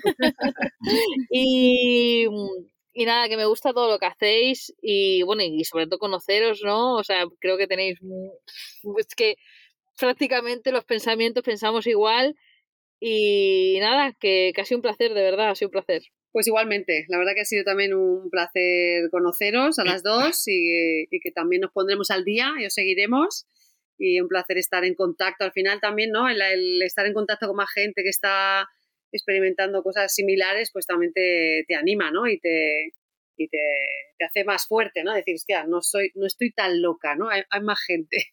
[SPEAKER 1] y, y nada, que me gusta todo lo que hacéis y bueno, y sobre todo conoceros, ¿no? O sea, creo que tenéis... Es que prácticamente los pensamientos pensamos igual y nada, que, que ha sido un placer, de verdad, ha sido un placer.
[SPEAKER 2] Pues igualmente, la verdad que ha sido también un placer conoceros a las dos y, y que también nos pondremos al día y os seguiremos. Y un placer estar en contacto al final también, ¿no? El, el estar en contacto con más gente que está experimentando cosas similares, pues también te, te anima, ¿no? Y te, y te, te hace más fuerte, ¿no? Decir, hostia, no, soy, no estoy tan loca, ¿no? Hay, hay más gente.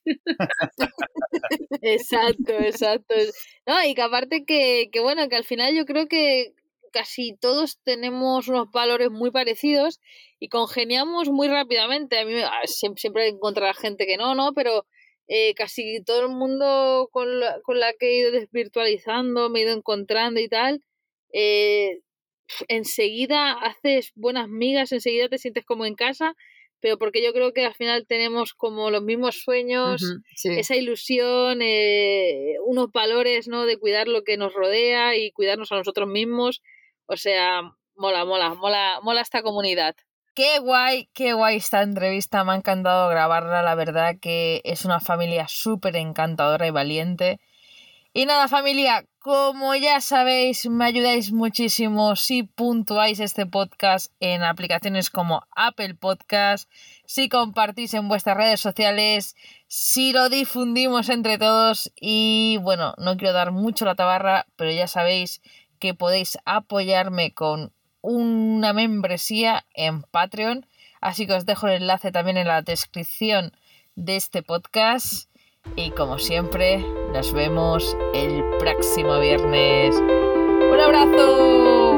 [SPEAKER 1] Exacto, exacto. No, y que aparte que, que, bueno, que al final yo creo que casi todos tenemos unos valores muy parecidos y congeniamos muy rápidamente. A mí siempre, siempre encontrar gente que no, ¿no? Pero... Eh, casi todo el mundo con la, con la que he ido desvirtualizando, me he ido encontrando y tal, eh, enseguida haces buenas migas, enseguida te sientes como en casa, pero porque yo creo que al final tenemos como los mismos sueños,
[SPEAKER 4] uh-huh, sí.
[SPEAKER 1] esa ilusión, eh, unos valores, ¿no? De cuidar lo que nos rodea y cuidarnos a nosotros mismos. O sea, mola, mola, mola, mola esta comunidad. qué guay, qué guay esta entrevista, me ha encantado grabarla, la verdad que es una familia súper encantadora y valiente. Y nada, familia, como ya sabéis, me ayudáis muchísimo si puntuáis este podcast en aplicaciones como Apple Podcast, si compartís en vuestras redes sociales, si lo difundimos entre todos y bueno, no quiero dar mucho la tabarra, pero ya sabéis que podéis apoyarme con una membresía en Patreon, así que os dejo el enlace también en la descripción de este podcast. Y como siempre, nos vemos el próximo viernes. ¡Un abrazo!